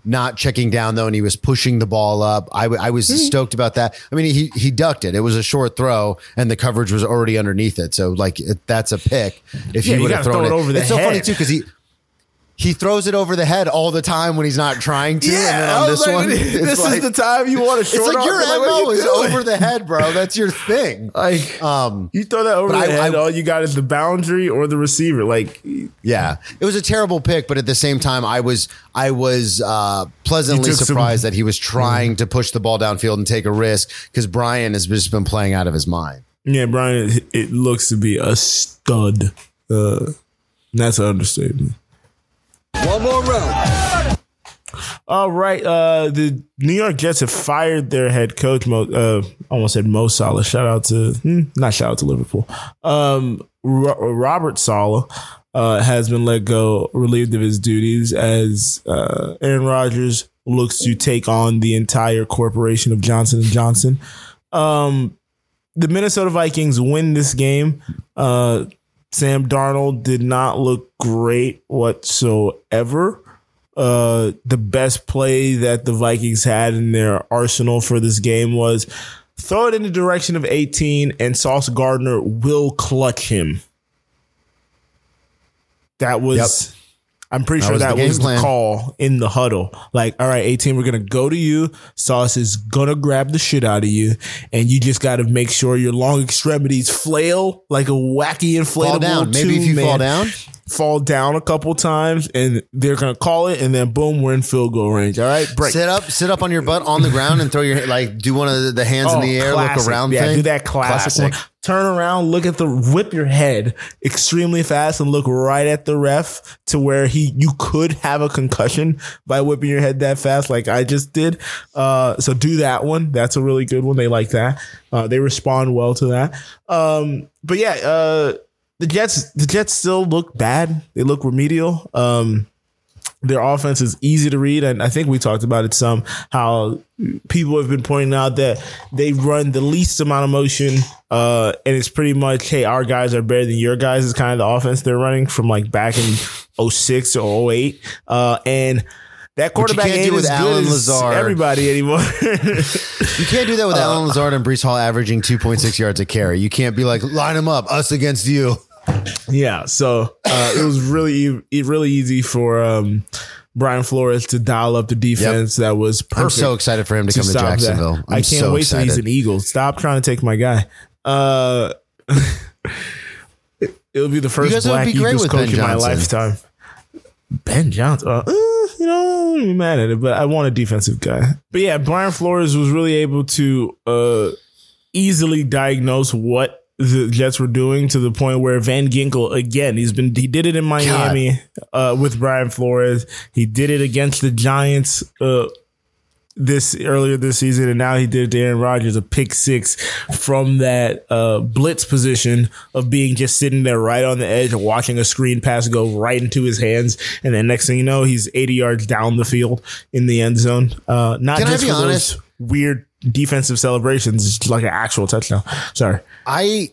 not checking down though, and he was pushing the ball up. I was stoked about that. I mean, he ducked it. It was a short throw, and the coverage was already underneath it. So like that's a pick. If you would have thrown it over the head. It's so funny too because he throws it over the head all the time when he's not trying to. Yeah, and then on this one, this is the time you want to short. It's like your MO is over the head, bro. That's your thing. Like, you throw that over the head, all you got is the boundary or the receiver. Like, yeah, it was a terrible pick, but at the same time, I was pleasantly surprised that he was trying to push the ball downfield and take a risk because Brian has just been playing out of his mind. Yeah, Brian, it looks to be a stud. That's an understatement. One more round. All right. The New York Jets have fired their head coach. Almost said Mo Salah. Not shout out to Liverpool. Robert Saleh has been let go, relieved of his duties as Aaron Rodgers looks to take on the entire corporation of Johnson & Johnson. The Minnesota Vikings win this game. Sam Darnold did not look great whatsoever. The best play that the Vikings had in their arsenal for this game was throw it in the direction of 18 and Sauce Gardner will clutch him. That was... I'm pretty sure that was the call in the huddle. Like, all right, 18, we're going to go to you. Sauce is going to grab the shit out of you. And you just got to make sure your long extremities flail like a wacky inflatable. Fall down. Maybe if you fall down a couple times and they're going to call it. And then boom, we're in field goal range. All right, break. Sit up on your butt on the ground and throw your, do one of the hands in the air, classic. look around thing. thing. Do that classic one. Turn around, whip your head extremely fast and look right at the ref to where you could have a concussion by whipping your head that fast like I just did. So do that one. That's a really good one. They like that. They respond well to that. But yeah, the Jets still look bad. They look remedial. Their offense is easy to read, and I think we talked about it some, how people have been pointing out that they run the least amount of motion, and it's pretty much, hey, our guys are better than your guys is kind of the offense they're running from like back in 06 or 08. And that quarterback ain't as good as everybody anymore. You can't do that with Allen Lazard and Breece Hall averaging 2.6 yards a carry. You can't be like, line them up, us against you. Yeah, so it was really easy for Brian Flores to dial up the defense. That was perfect. I'm so excited for him to come to Jacksonville. I can't wait till he's an Eagle. Stop trying to take my guy. It'll be the first Black Eagles coach in my lifetime. Ben Johnson. I'm mad at it, but I want a defensive guy. But yeah, Brian Flores was really able to easily diagnose what the Jets were doing to the point where Van Ginkel, again, he did it in Miami with Brian Flores. He did it against the Giants earlier this season, and now he did it to Aaron Rodgers, a pick six from that blitz position of being just sitting there right on the edge and watching a screen pass go right into his hands, and then next thing you know, he's 80 yards down the field in the end zone. Not just for those weird defensive celebrations, it's like an actual touchdown. Sorry. This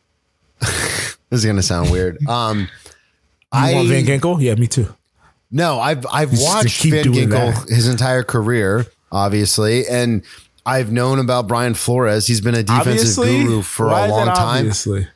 is going to sound weird. You want Van Ginkel? Yeah, me too. No, I've watched Van Ginkel his entire career, obviously, and I've known about Brian Flores. He's been a defensive guru for a long time. Obviously.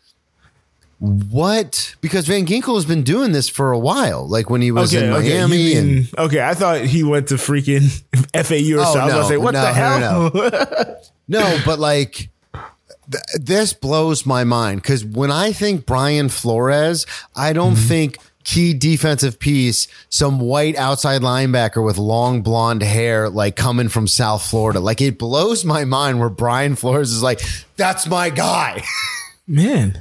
What? Because Van Ginkel has been doing this for a while, like when he was in Miami. I thought he went to freaking FAU or something. I was going to say, what the hell? No, but like, this blows my mind because when I think Brian Flores, I don't think key defensive piece, some white outside linebacker with long blonde hair, like coming from South Florida. Like, it blows my mind where Brian Flores is like, that's my guy. Man.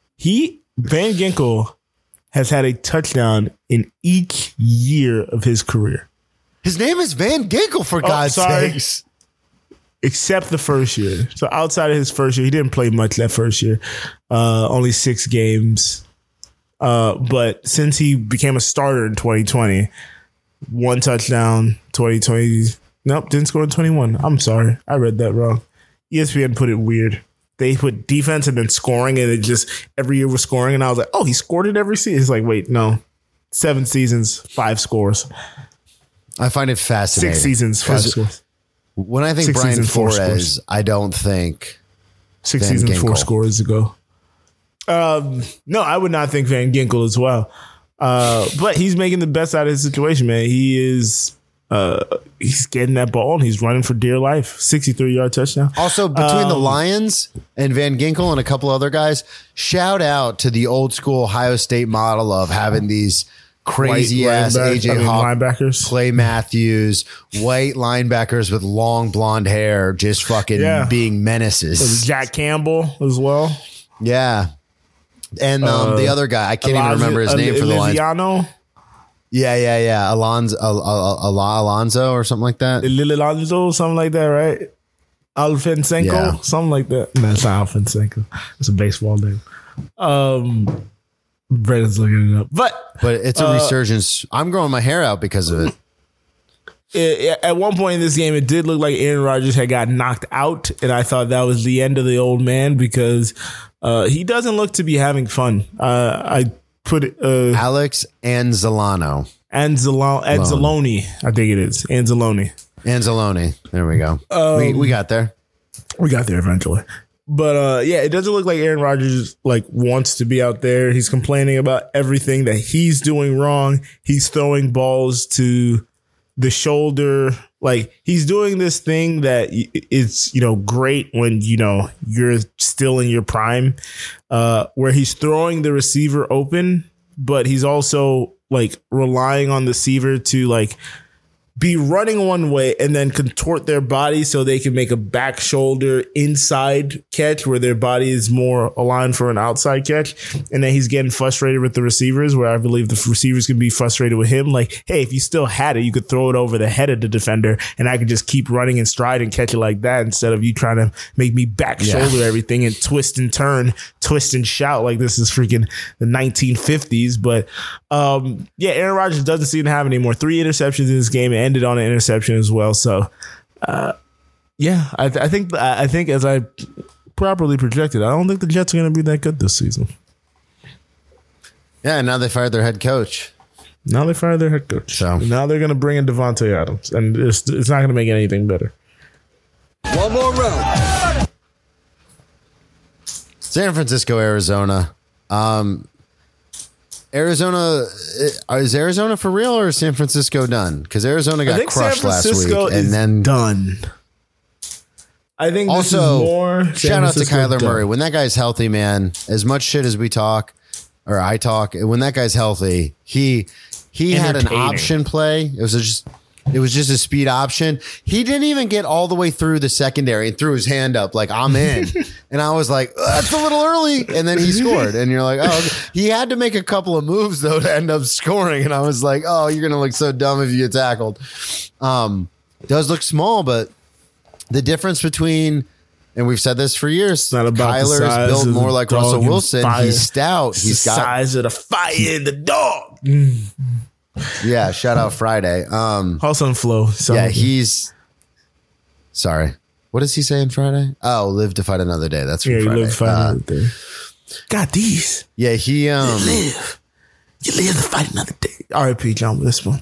Van Ginkel has had a touchdown in each year of his career. His name is Van Ginkel, for God's sakes. Except the first year. So outside of his first year, he didn't play much that first year. Only 6 games. But since he became a starter in 2020, 1 touchdown, 2020. Nope, didn't score in 21. I'm sorry. I read that wrong. ESPN put it weird. They put defense and then scoring, and it just every year was scoring. And I was like, oh, he scored it every season. It's like, wait, no. 7 seasons, 5 scores. I find it fascinating. 6 seasons, 5 scores. When I think 6 Brian seasons, 4 Flores, scores. I don't think 6 Van seasons, 4 Ginkel. scores ago. No, I would not think Van Ginkel as well. But he's making the best out of his situation, man. He is. He's getting that ball and he's running for dear life. 63-yard touchdown. Also, between the Lions and Van Ginkel and a couple other guys, shout out to the old school Ohio State model of having these crazy ass AJ Hawk, linebackers, Clay Matthews, white linebackers with long blonde hair, just fucking being menaces. Jack Campbell as well. Yeah. And the other guy, I can't even remember his name for the Lions. Yeah. Alonzo or something like that. Alonzo, something like that, right? Alfensenko, something like that. No, it's not Alfensenko. It's a baseball name. Brandon's looking it up, but it's a resurgence. I'm growing my hair out because of it. At one point in this game, it did look like Aaron Rodgers had got knocked out, and I thought that was the end of the old man because he doesn't look to be having fun. I put it Alex Anzalone. Anzalone, I think it is Anzalone. There we go. We got there. We got there eventually. But it doesn't look like Aaron Rodgers wants to be out there. He's complaining about everything that he's doing wrong. He's throwing balls to the shoulder. He's doing this thing that it's, great when, you're still in your prime, where he's throwing the receiver open, but he's also relying on the receiver to be running one way and then contort their body so they can make a back shoulder inside catch where their body is more aligned for an outside catch. And then he's getting frustrated with the receivers, where I believe the receivers can be frustrated with him. Hey, if you still had it, you could throw it over the head of the defender and I could just keep running and stride and catch it like that instead of you trying to make me back shoulder everything and twist and turn, twist and shout like this is freaking the 1950s. But Aaron Rodgers doesn't seem to have any more. 3 interceptions in this game. It ended on an interception as well. So, I think as I properly projected, I don't think the Jets are going to be that good this season. Yeah, now they fired their head coach. So now they're going to bring in Devontae Adams, and it's not going to make anything better. One more round. San Francisco, Arizona. Is Arizona for real or is San Francisco done? Because Arizona got crushed last week and then done. I think also this is more shout out to Kyler Murray. When that guy's healthy, man, as much shit as we talk or I talk, when that guy's healthy, he had an option play. It was just a speed option. He didn't even get all the way through the secondary and threw his hand up like, I'm in. And I was like, that's a little early. And then he scored. And you're like, oh, okay. He had to make a couple of moves, though, to end up scoring. And I was like, oh, you're going to look so dumb if you get tackled. Does look small, but the difference between, and we've said this for years, Kyler's built more like Russell Wilson. He's stout. He's got the size of the fire in the dog. Yeah, shout out Friday. Hustle Flow. Yeah, he's sorry. What does he say on Friday? Oh, live to fight another day. That's from Friday. You live to fight another day. Got these. Yeah, he You live to fight another day. R.I.P. John with this one.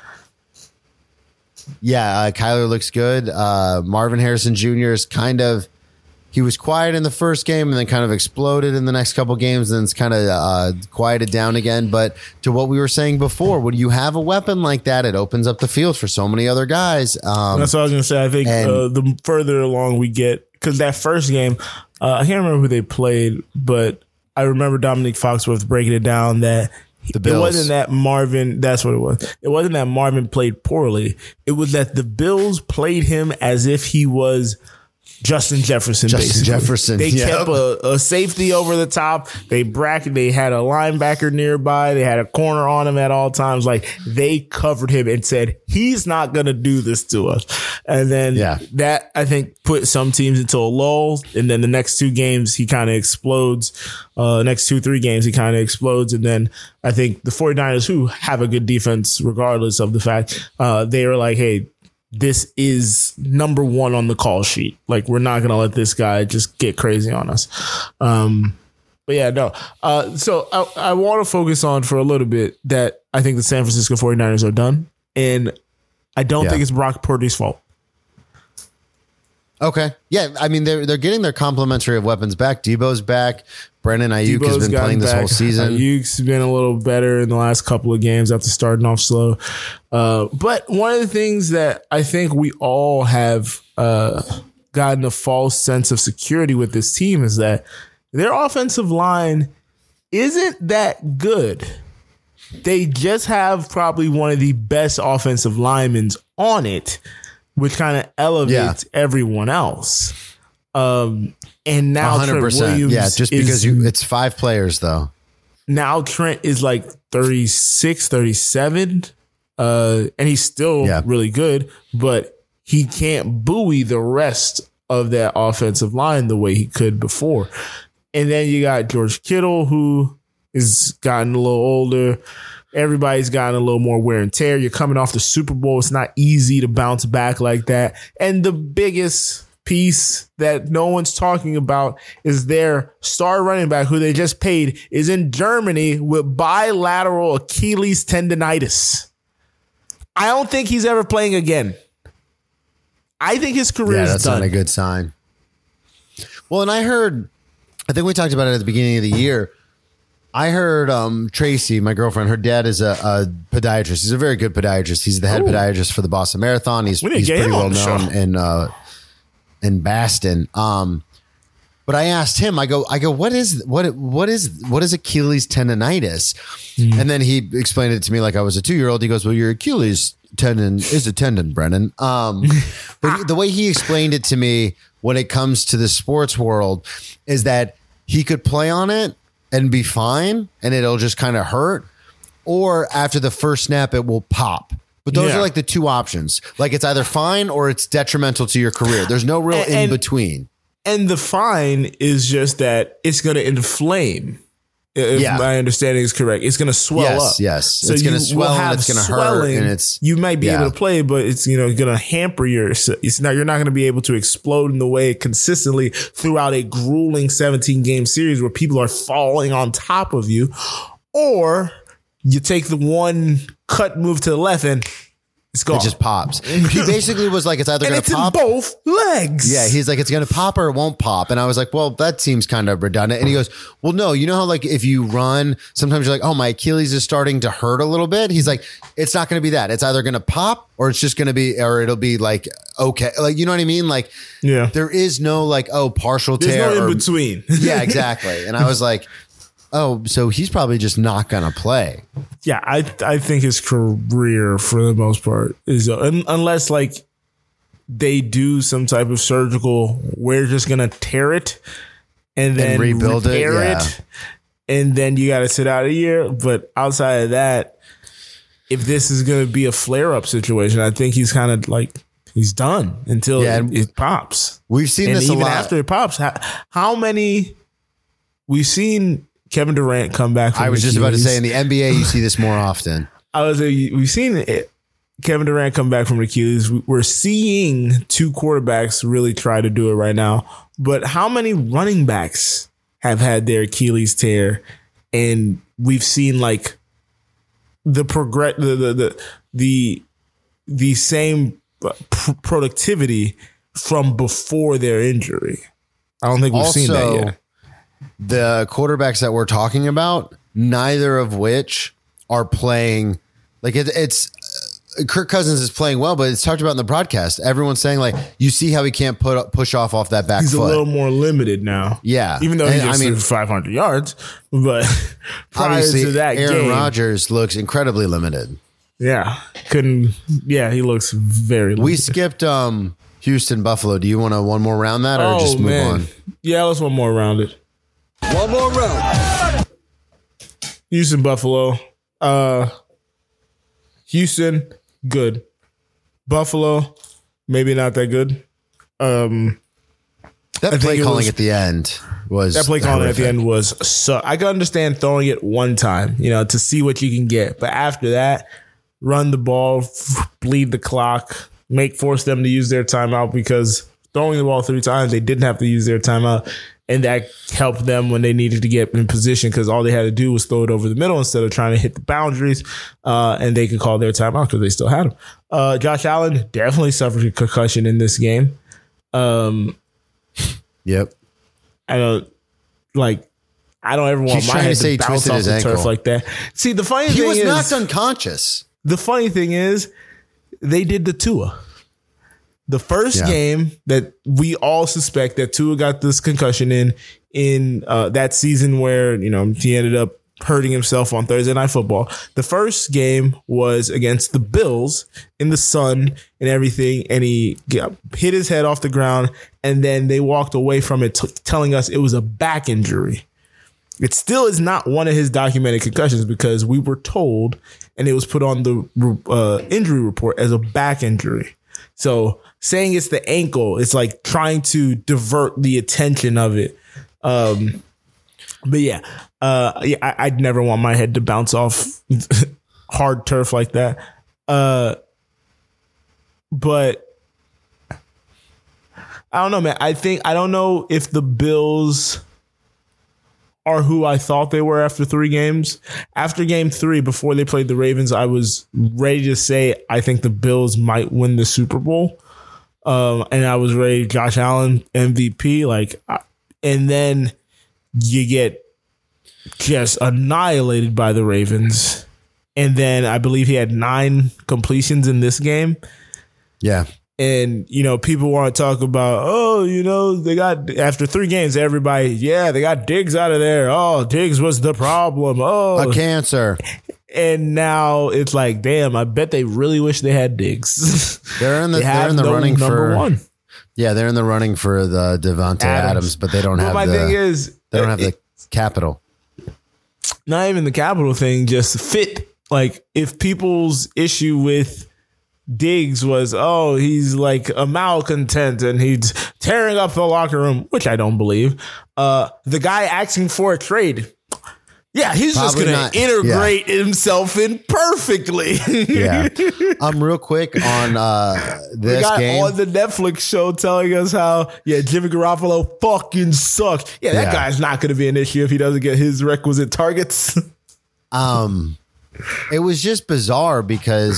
Yeah, Kyler looks good. Marvin Harrison Jr. is he was quiet in the first game and then kind of exploded in the next couple games, and it's kind of quieted down again. But to what we were saying before, when you have a weapon like that, it opens up the field for so many other guys. That's what I was going to say. I think the further along we get, because that first game, I can't remember who they played, but I remember Dominique Foxworth breaking it down that it wasn't that Marvin. That's what it was. It wasn't that Marvin played poorly. It was that the Bills played him as if he was Justin Jefferson. They kept a safety over the top. They had a linebacker nearby. They had a corner on him at all times. They covered him and said, he's not going to do this to us. And then that, I think, put some teams into a lull. And then the next 2 games, he kind of explodes. Next 2-3 games, he kind of explodes. And then I think the 49ers, who have a good defense, regardless of the fact, they were like, hey, this is number 1 on the call sheet. We're not going to let this guy just get crazy on us. But yeah, no. So I want to focus on for a little bit that I think the San Francisco 49ers are done. And I don't think it's Brock Purdy's fault. Okay. Yeah, I mean, they're getting their complementary of weapons back. Debo's back. Brandon Ayuk has been playing this whole season. Ayuk's been a little better in the last couple of games after starting off slow. But one of the things that I think we all have gotten a false sense of security with this team is that their offensive line isn't that good. They just have probably one of the best offensive linemen on it, which kind of elevates everyone else. And now 100%. Trent Williams just because it's 5 players though. Now Trent is like 36, 37, and he's still really good, but he can't buoy the rest of that offensive line the way he could before. And then you got George Kittle, who has gotten a little older. Everybody's gotten a little more wear and tear. You're coming off the Super Bowl. It's not easy to bounce back like that. And the biggest piece that no one's talking about is their star running back, who they just paid, is in Germany with bilateral Achilles tendonitis. I don't think he's ever playing again. I think his career is done. That's not a good sign. Well, and I think we talked about it at the beginning of the year. I heard Tracy, my girlfriend, her dad is a podiatrist. He's a very good podiatrist. He's the head podiatrist for the Boston Marathon. He's pretty well known in Boston. But I asked him, I go, what is Achilles tendonitis? And then he explained it to me like I was a 2-year-old. He goes, well, your Achilles tendon is a tendon, Brennan. But the way he explained it to me when it comes to the sports world is that he could play on it and be fine and it'll just kind of hurt, or after the first snap, it will pop. But those are like the 2 options. Like it's either fine or it's detrimental to your career. There's no real in between. And the fine is just that it's going to inflame. If my understanding is correct, it's going to swell up. Yes, so it's going to swell and it's going to hurt, and you might be able to play, but it's going to hamper you're not going to be able to explode in the way consistently throughout a grueling 17-game series where people are falling on top of you, or you take the one cut move to the left and it's gone. It just pops. He basically was like, it's either going to pop. In both legs. Yeah, he's like, it's going to pop or it won't pop. And I was like, well, that seems kind of redundant. And he goes, well, no, you know how like if you run, sometimes you're like, oh, my Achilles is starting to hurt a little bit. He's like, it's not going to be that. It's either going to pop or it's just going to be, or it'll be like, okay. Like, you know what I mean? Like, there is no like, partial tear. There's no in between. Yeah, exactly. And I was like, oh, so he's probably just not going to play. Yeah, I think his career, for the most part, is unless like they do some type of surgical, we're just going to tear it and then rebuild it. And then you got to sit out a year. But outside of that, if this is going to be a flare-up situation, I think he's kind of like, he's done until it pops. We've seen this even a lot. After it pops, how many we've seen Kevin Durant come back from I was just about to say, in the NBA, you see this more often. We've seen Kevin Durant come back from Achilles. We're seeing 2 quarterbacks really try to do it right now. But how many running backs have had their Achilles tear? And we've seen like the same productivity from before their injury. I don't think we've seen that yet. The quarterbacks that we're talking about, neither of which are playing like it's Kirk Cousins is playing well, but it's talked about in the broadcast. Everyone's saying like, you see how he can't push off that back foot. He's a little more limited now. Yeah. Even though he just threw 500 yards, but prior to that Aaron Rodgers looks incredibly limited. Yeah. He looks very limited. We skipped Houston, Buffalo. Do you want one more round that or just move on? Yeah, let's one more round it. One more round. Houston, Buffalo. Houston, good. Buffalo, maybe not that good. That play calling at the end was I can understand throwing it one time, to see what you can get. But after that, run the ball, bleed the clock, force them to use their timeout, because throwing the ball 3 times, they didn't have to use their timeout. And that helped them when they needed to get in position because all they had to do was throw it over the middle instead of trying to hit the boundaries. And they could call their timeout because they still had him. Josh Allen definitely suffered a concussion in this game. Yep. I don't ever want my head to bounce off the turf like that. See, the funny thing is... He was knocked unconscious. The funny thing is, they did the Tua. The first game that we all suspect that Tua got this concussion in that season where, he ended up hurting himself on Thursday Night Football. The first game was against the Bills in the sun and everything, and he hit his head off the ground, and then they walked away from it telling us it was a back injury. It still is not one of his documented concussions because we were told, and it was put on the injury report as a back injury. So saying it's the ankle, it's like trying to divert the attention of it. But yeah, I'd never want my head to bounce off hard turf like that. But I don't know, man. I don't know if the Bills are who I thought they were after 3 games. After game 3, before they played the Ravens, I was ready to say I think the Bills might win the Super Bowl. And I was ready, Josh Allen, MVP. And then you get just annihilated by the Ravens. And then I believe he had 9 completions in this game. Yeah. And, people want to talk about, they got, after 3 games, everybody, they got Diggs out of there. Oh, Diggs was the problem. Oh, a cancer. And now it's like, damn, I bet they really wish they had Diggs. They're in the running for number 1. Yeah, they're in the running for the Devontae Adams, but they don't have the capital. Not even the capital thing, just fit. Like, if people's issue with Diggs was, he's like a malcontent and he's tearing up the locker room, which I don't believe. The guy asking for a trade. Yeah, he's probably just going to integrate himself in perfectly. Yeah. Real quick on this game. On the Netflix show telling us how, Jimmy Garoppolo fucking sucks. Yeah, that guy's not going to be an issue if he doesn't get his requisite targets. It was just bizarre because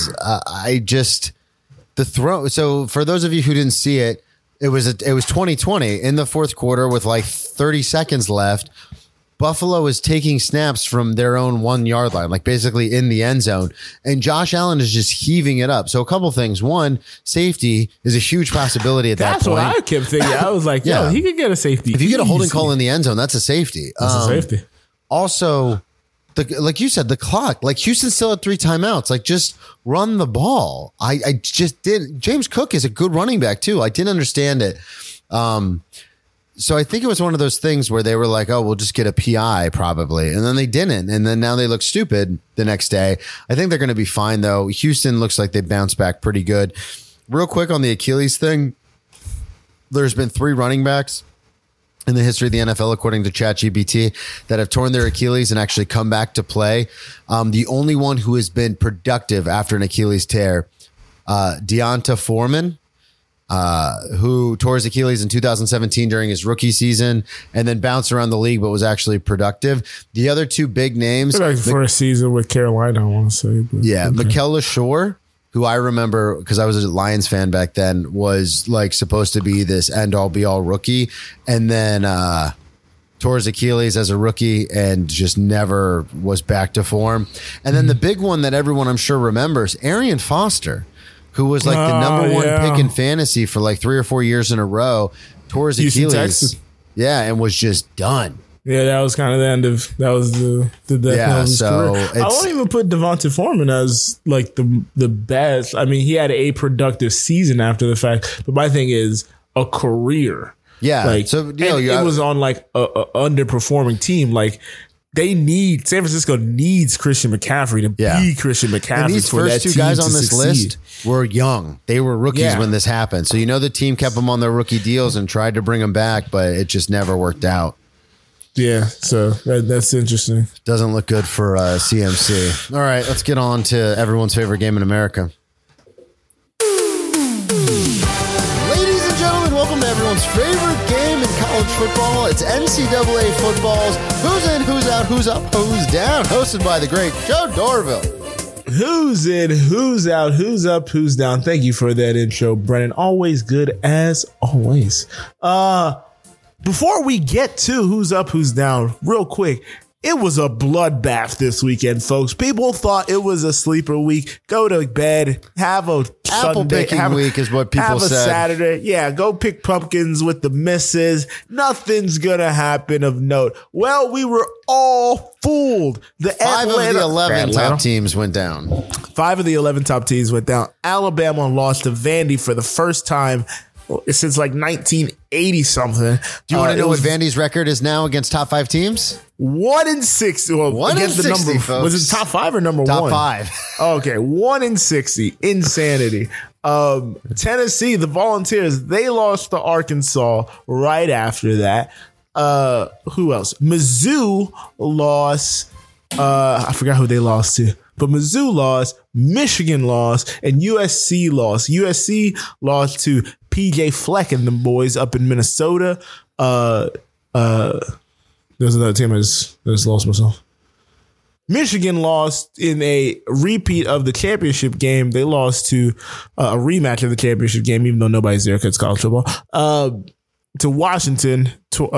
So for those of you who didn't see it, it was 2020 in the fourth quarter with like 30 seconds left. Buffalo is taking snaps from their own 1 yard line, like basically in the end zone. And Josh Allen is just heaving it up. So a couple things. One, safety is a huge possibility at that point. That's what I kept thinking. I was like, he could get a safety. If you get a holding call in the end zone, that's a safety. That's a safety. Also, like you said, the clock, like Houston still had 3 timeouts. Like, just run the ball. I just didn't. James Cook is a good running back too. I didn't understand it. So I think it was one of those things where they were like, we'll just get a PI probably. And then they didn't. And then now they look stupid the next day. I think they're going to be fine though. Houston looks like they bounced back pretty good. Real quick on the Achilles thing. There's been 3 running backs in the history of the NFL, according to ChatGPT, that have torn their Achilles and actually come back to play. The only one who has been productive after an Achilles tear, Deonta Foreman, who tore his Achilles in 2017 during his rookie season and then bounced around the league, but was actually productive. The other 2 big names for a season with Carolina, I want to say. Mikel LaShore, who I remember because I was a Lions fan back then, was like supposed to be this end all be all rookie, and then tore his Achilles as a rookie and just never was back to form. And then the big one that everyone I'm sure remembers, Arian Foster, who was like the number 1 pick in fantasy for like 3 or 4 years in a row, tore his Achilles. Texas. Yeah, and was just done. Yeah, that was kind of the end of that was the death of his career. I won't even put Devonta Foreman as like the best. I mean, he had a productive season after the fact, but my thing is a career. Yeah, like so it was on like a underperforming team. Like San Francisco needs Christian McCaffrey to be Christian McCaffrey. And these first 2 guys on this list were young. They were rookies when this happened. So the team kept them on their rookie deals and tried to bring them back, but it just never worked out. Yeah, so that's interesting. Doesn't look good for CMC. All right, let's get on to everyone's favorite game in America. Ladies and gentlemen, welcome to everyone's everyone's favorite game in college football. It's NCAA football's Who's In, Who's Out, Who's Up, Who's Down, hosted by the great Joe Dorville. Who's in, who's out, who's up, who's down. Thank you for that intro, Brennan. Always good as always. Before we get to who's up, who's down, real quick, it was a bloodbath this weekend, folks. People thought it was a sleeper week. Go to bed, have a Apple Sunday, picking week is what people have a said. Saturday. Yeah, go pick pumpkins with the misses. Nothing's going to happen of note. Well, we were all fooled. Five of the 11 top teams went down. 5 of the 11 top teams went down. Alabama lost to Vandy for the first time since like 1980 something. Do you want to know what Vandy's record is now against top 5 teams? 1-60. Well, 1-60, folks. Was it top 5 or number top 1? Top 5. Okay, 1-60. Insanity. Tennessee, the Volunteers, they lost to Arkansas right after that. Who else? Mizzou lost. I forgot who they lost to. But Mizzou lost, Michigan lost, and USC lost. USC lost to PJ Fleck and them boys up in Minnesota. There's another team I just lost myself. Michigan lost in a repeat of the championship game. They lost to a rematch of the championship game, even though nobody's there because it's college football. To Washington,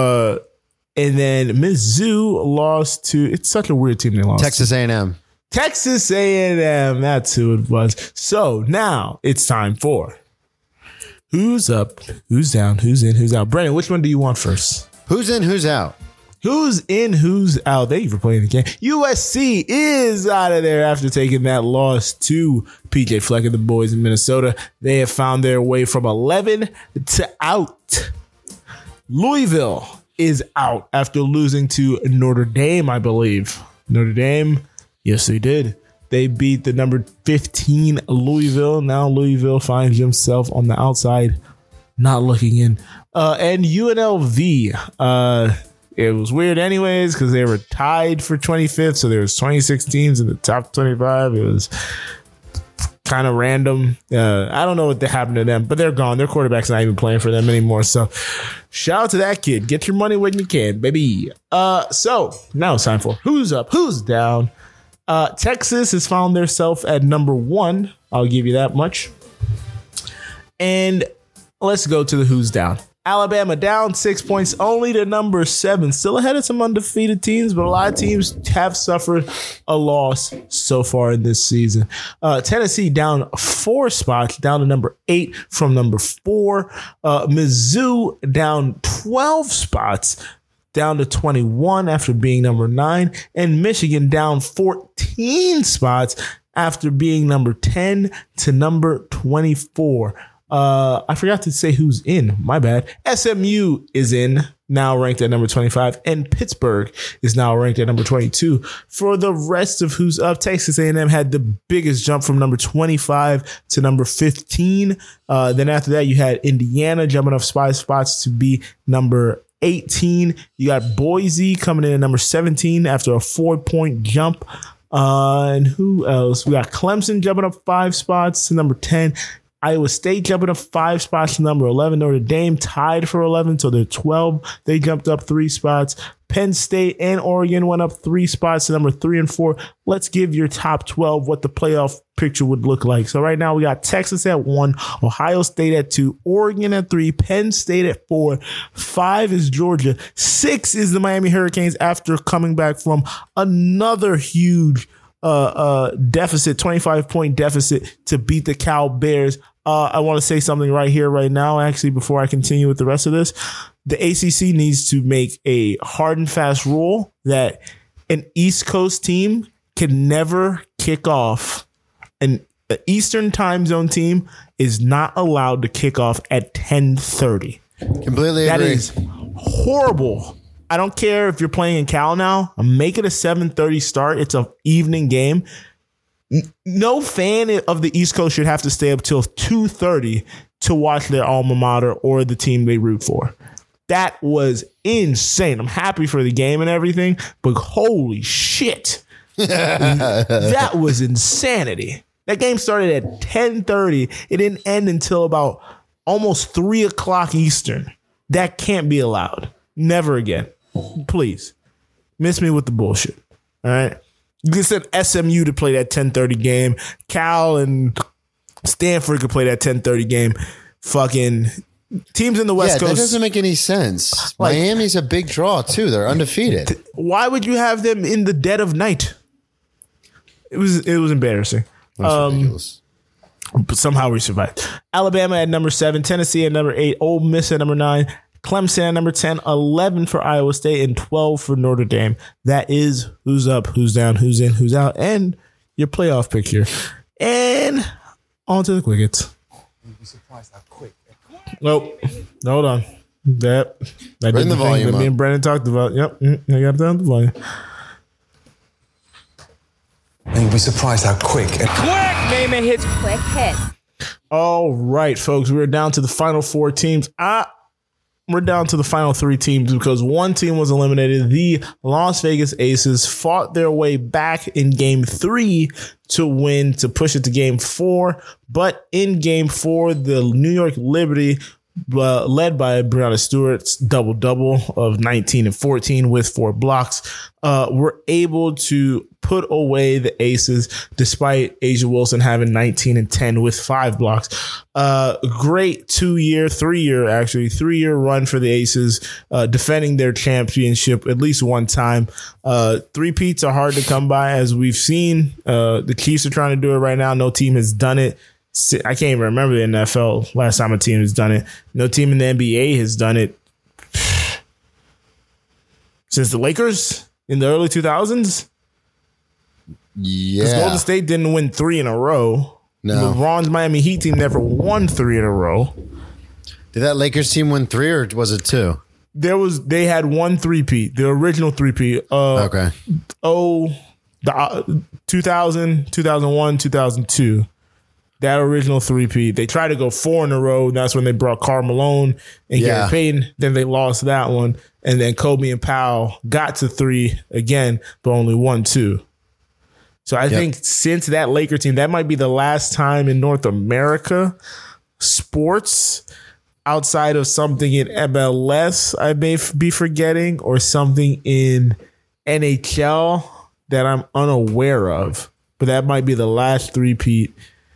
and then Mizzou lost to. It's such a weird team they lost. Texas A&M. Texas A&M, that's who it was. So now it's time for who's up, who's down, who's in, who's out. Brennan, which one do you want first? Who's in, who's out? Who's in, who's out? Thank you for playing the game. USC is out of there after taking that loss to PJ Fleck and the boys in Minnesota. They have found their way from 11 to out. Louisville is out after losing to Notre Dame, I believe. Notre Dame. Yes, they did. They beat the number 15 Louisville. Now Louisville finds himself on the outside, not looking in. And UNLV, it was weird anyways because they were tied for 25th. So there was 26 teams in the top 25. It was kind of random. I don't know what happened to them, but they're gone. Their quarterback's not even playing for them anymore. So shout out to that kid. Get your money when you can, baby. So now it's time for who's up, who's down. Texas has found themselves at number 1. I'll give you that much. And let's go to the who's down. Alabama down 6 points only to number 7. Still ahead of some undefeated teams, but a lot of teams have suffered a loss so far in this season. Tennessee down 4 spots, down to number 8 from number 4. Mizzou down 12 spots, down to 21 after being number 9, and Michigan down 14 spots after being number 10 to number 24. I forgot to say who's in. My bad. SMU is in, now ranked at number 25, and Pittsburgh is now ranked at number 22. For the rest of who's up, Texas A&M had the biggest jump from number 25 to number 15. Then after that, you had Indiana jumping up 5 spots to be number 18. You got Boise coming in at number 17 after a 4-point jump. And who else? We got Clemson jumping up 5 spots to number 10. Iowa State jumping up 5 spots to number 11. Notre Dame tied for 11, so they're 12. They jumped up 3 spots. Penn State and Oregon went up 3 spots to number 3 and 4. Let's give your top 12 what the playoff picture would look like. So right now we got Texas at 1, Ohio State at 2, Oregon at 3, Penn State at 4, 5 is Georgia, 6 is the Miami Hurricanes after coming back from another huge deficit, 25-point deficit to beat the Cal Bears. I want to say something right here, right now, actually, before I continue with the rest of this. The ACC needs to make a hard and fast rule that an East Coast team can never kick off. An Eastern time zone team is not allowed to kick off at 10:30. Completely agree. That is horrible. I don't care if you're playing in Cal now. Make it a 7:30 start. It's an evening game. No fan of the East Coast should have to stay up till 2:30 to watch their alma mater or the team they root for. That was insane. I'm happy for the game and everything, but holy shit. That was insanity. That game started at 10:30. It didn't end until about almost 3 o'clock Eastern. That can't be allowed. Never again. Please. Miss me with the bullshit. All right. You can send SMU to play that 10:30 game. Cal and Stanford could play that 10:30 game. Fucking teams in the West Coast. That doesn't make any sense. Miami's a big draw too. They're undefeated. Why would you have them in the dead of night? It was embarrassing. That's ridiculous. But somehow we survived. Alabama at number 7, Tennessee at number 8, Ole Miss at number 9, Clemson at number 10, 11 for Iowa State, and 12 for Notre Dame. That is who's up, who's down, who's in, who's out, and your playoff picture. And on to the Quickets. You'd be surprised how quick. Nope. Hold on. That Bring the volume that me and Brandon talked about. Yep. I got down the volume. And you'll be surprised how quick. Naaman hits. Quick hit. All right, folks. We're down to the final 4 teams. We're down to the final 3 teams because one team was eliminated. The Las Vegas Aces fought their way back in game 3 to win, to push it to game 4. But in game 4, the New York Liberty, led by Breanna Stewart's double-double of 19 and 14 with 4 blocks, were able to put away the Aces despite Asia Wilson having 19 and 10 with 5 blocks. Great 3-year run for the Aces, defending their championship at least one time. 3-peats are hard to come by, as we've seen. The Chiefs are trying to do it right now. No team has done it. I can't even remember the NFL last time a team has done it. No team in the NBA has done it since the Lakers in the early 2000s. Yeah. Because Golden State didn't win 3 in a row. No. LeBron's Miami Heat team never won 3 in a row. Did that Lakers team win 3 or was it 2? They had 1 3-peat, the original 3-peat. Okay. 2000, 2001, 2002. That original 3-peat. They tried to go 4 in a row. And that's when they brought Karl Malone and Gary Payton. Then they lost that one. And then Kobe and Powell got to 3 again, but only won 2. So I think since that Laker team, that might be the last time in North America sports, outside of something in MLS I may be forgetting, or something in NHL that I'm unaware of. But that might be the last 3-peat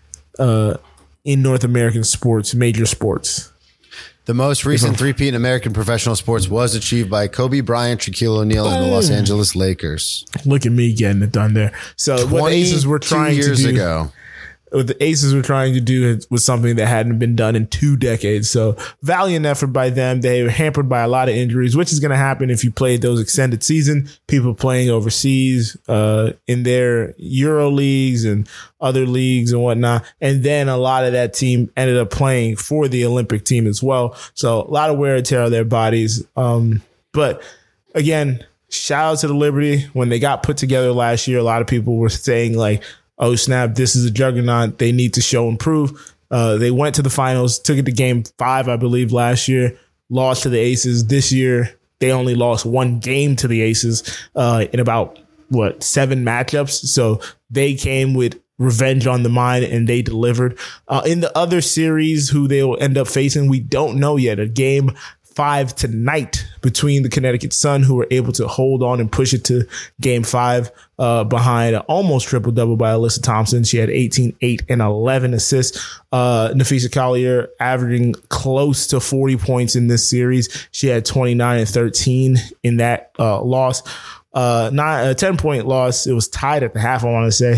in North American sports, major sports. The most recent 3-peat in American professional sports was achieved by Kobe Bryant, Shaquille O'Neal, and the Los Angeles Lakers. Look at me getting it done there. So what the Aces were trying to do, what the Aces were trying to do was something that hadn't been done in 2 decades. So valiant effort by them. They were hampered by a lot of injuries, which is going to happen if you played those extended season. People playing overseas in their Euro leagues and other leagues and whatnot. And then a lot of that team ended up playing for the Olympic team as well. So a lot of wear and tear on their bodies. But again, shout out to the Liberty. When they got put together last year, a lot of people were saying like, oh, snap, this is a juggernaut. They need to show and prove. They went to the finals, took it to game 5, I believe, last year, lost to the Aces. This year, they only lost 1 game to the Aces in about, 7 matchups. So they came with revenge on the mind and they delivered. In the other series, who they will end up facing, we don't know yet. A game 5 tonight between the Connecticut Sun, who were able to hold on and push it to game 5 behind an almost triple-double by Alyssa Thompson. She had 18, 8, and 11 assists. Napheesa Collier averaging close to 40 points in this series. She had 29 and 13 in that loss. A 10-point loss. It was tied at the half, I want to say.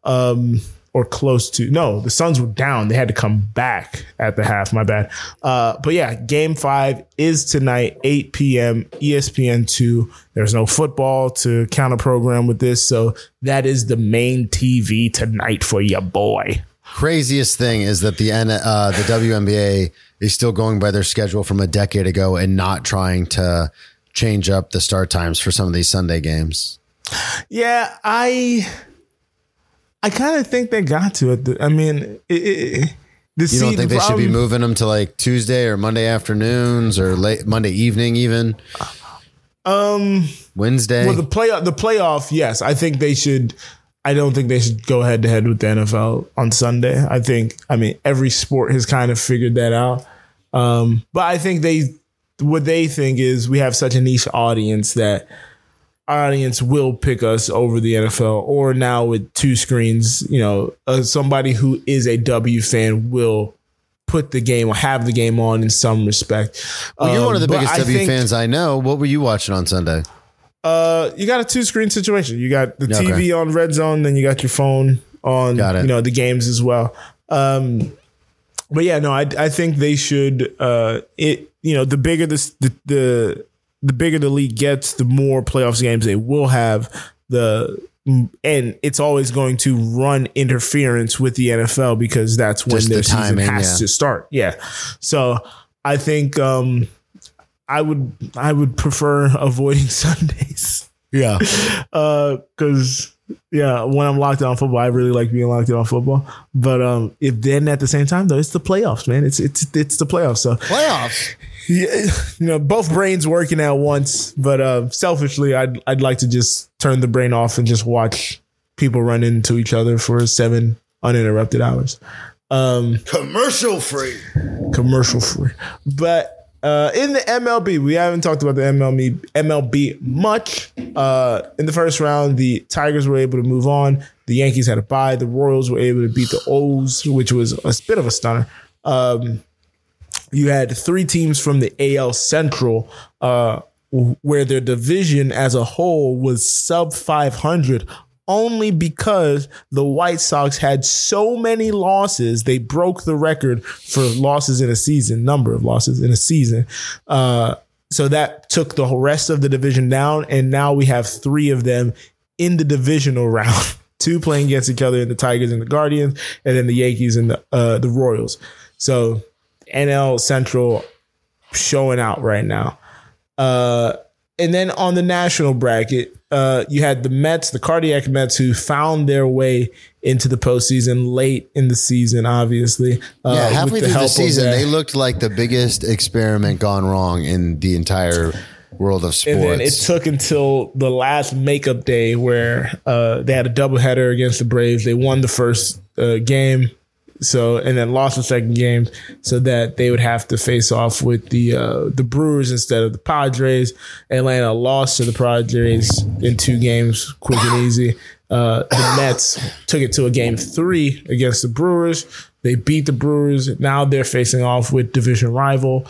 Or close to. No, the Suns were down. They had to come back at the half. My bad. But yeah, game 5 is tonight, 8 p.m. ESPN2. There's no football to counter program with this. So that is the main TV tonight for your boy. Craziest thing is that the WNBA is still going by their schedule from a decade ago and not trying to change up the start times for some of these Sunday games. Yeah, I kind of think they got to it. I mean, you don't think they should be moving them to like Tuesday or Monday afternoons or late Monday evening even? Wednesday? Well, the playoff, yes. I think they should. I don't think they should go head to head with the NFL on Sunday. I mean, every sport has kind of figured that out. But I think what they think is we have such a niche audience that our audience will pick us over the NFL, or now with two screens, somebody who is a W fan will put the game or have the game on in some respect. Well, you're one of the biggest W fans I know. What were you watching on Sunday? You got a two screen situation. You got the TV on Red Zone, then you got your phone on, the games as well. But yeah, no, I think they should. The bigger the bigger the league gets, the more playoffs games they will have. And it's always going to run interference with the NFL because that's when their season has to start. Yeah. So I think I would prefer avoiding Sundays. Yeah. Because when I'm locked on football, I really like being locked on football. But if then at the same time though, it's the playoffs, man. It's the playoffs. So playoffs. Yeah, both brains working at once. But selfishly, I'd like to just turn the brain off and just watch people run into each other for 7 uninterrupted hours. Commercial free. But in the MLB, we haven't talked about the MLB much. In the first round, the Tigers were able to move on. The Yankees had a bye. The Royals were able to beat the O's, which was a bit of a stunner. You had 3 teams from the AL Central, where their division as a whole was sub 500, only because the White Sox had so many losses. They broke the record for losses in a season, number of losses in a season. So that took the rest of the division down. And now we have 3 of them in the divisional round, 2 playing against each other in the Tigers and the Guardians, and then the Yankees and the Royals. So NL Central showing out right now. And then on the national bracket, you had the Mets, the cardiac Mets, who found their way into the postseason late in the season, obviously. Halfway through the season, they looked like the biggest experiment gone wrong in the entire world of sports. And then it took until the last makeup day where they had a doubleheader against the Braves. They won the first game. And then lost the second game, so that they would have to face off with the Brewers instead of the Padres. Atlanta lost to the Padres in 2 games, quick and easy. The Mets took it to a game 3 against the Brewers. They beat the Brewers. Now they're facing off with division rival,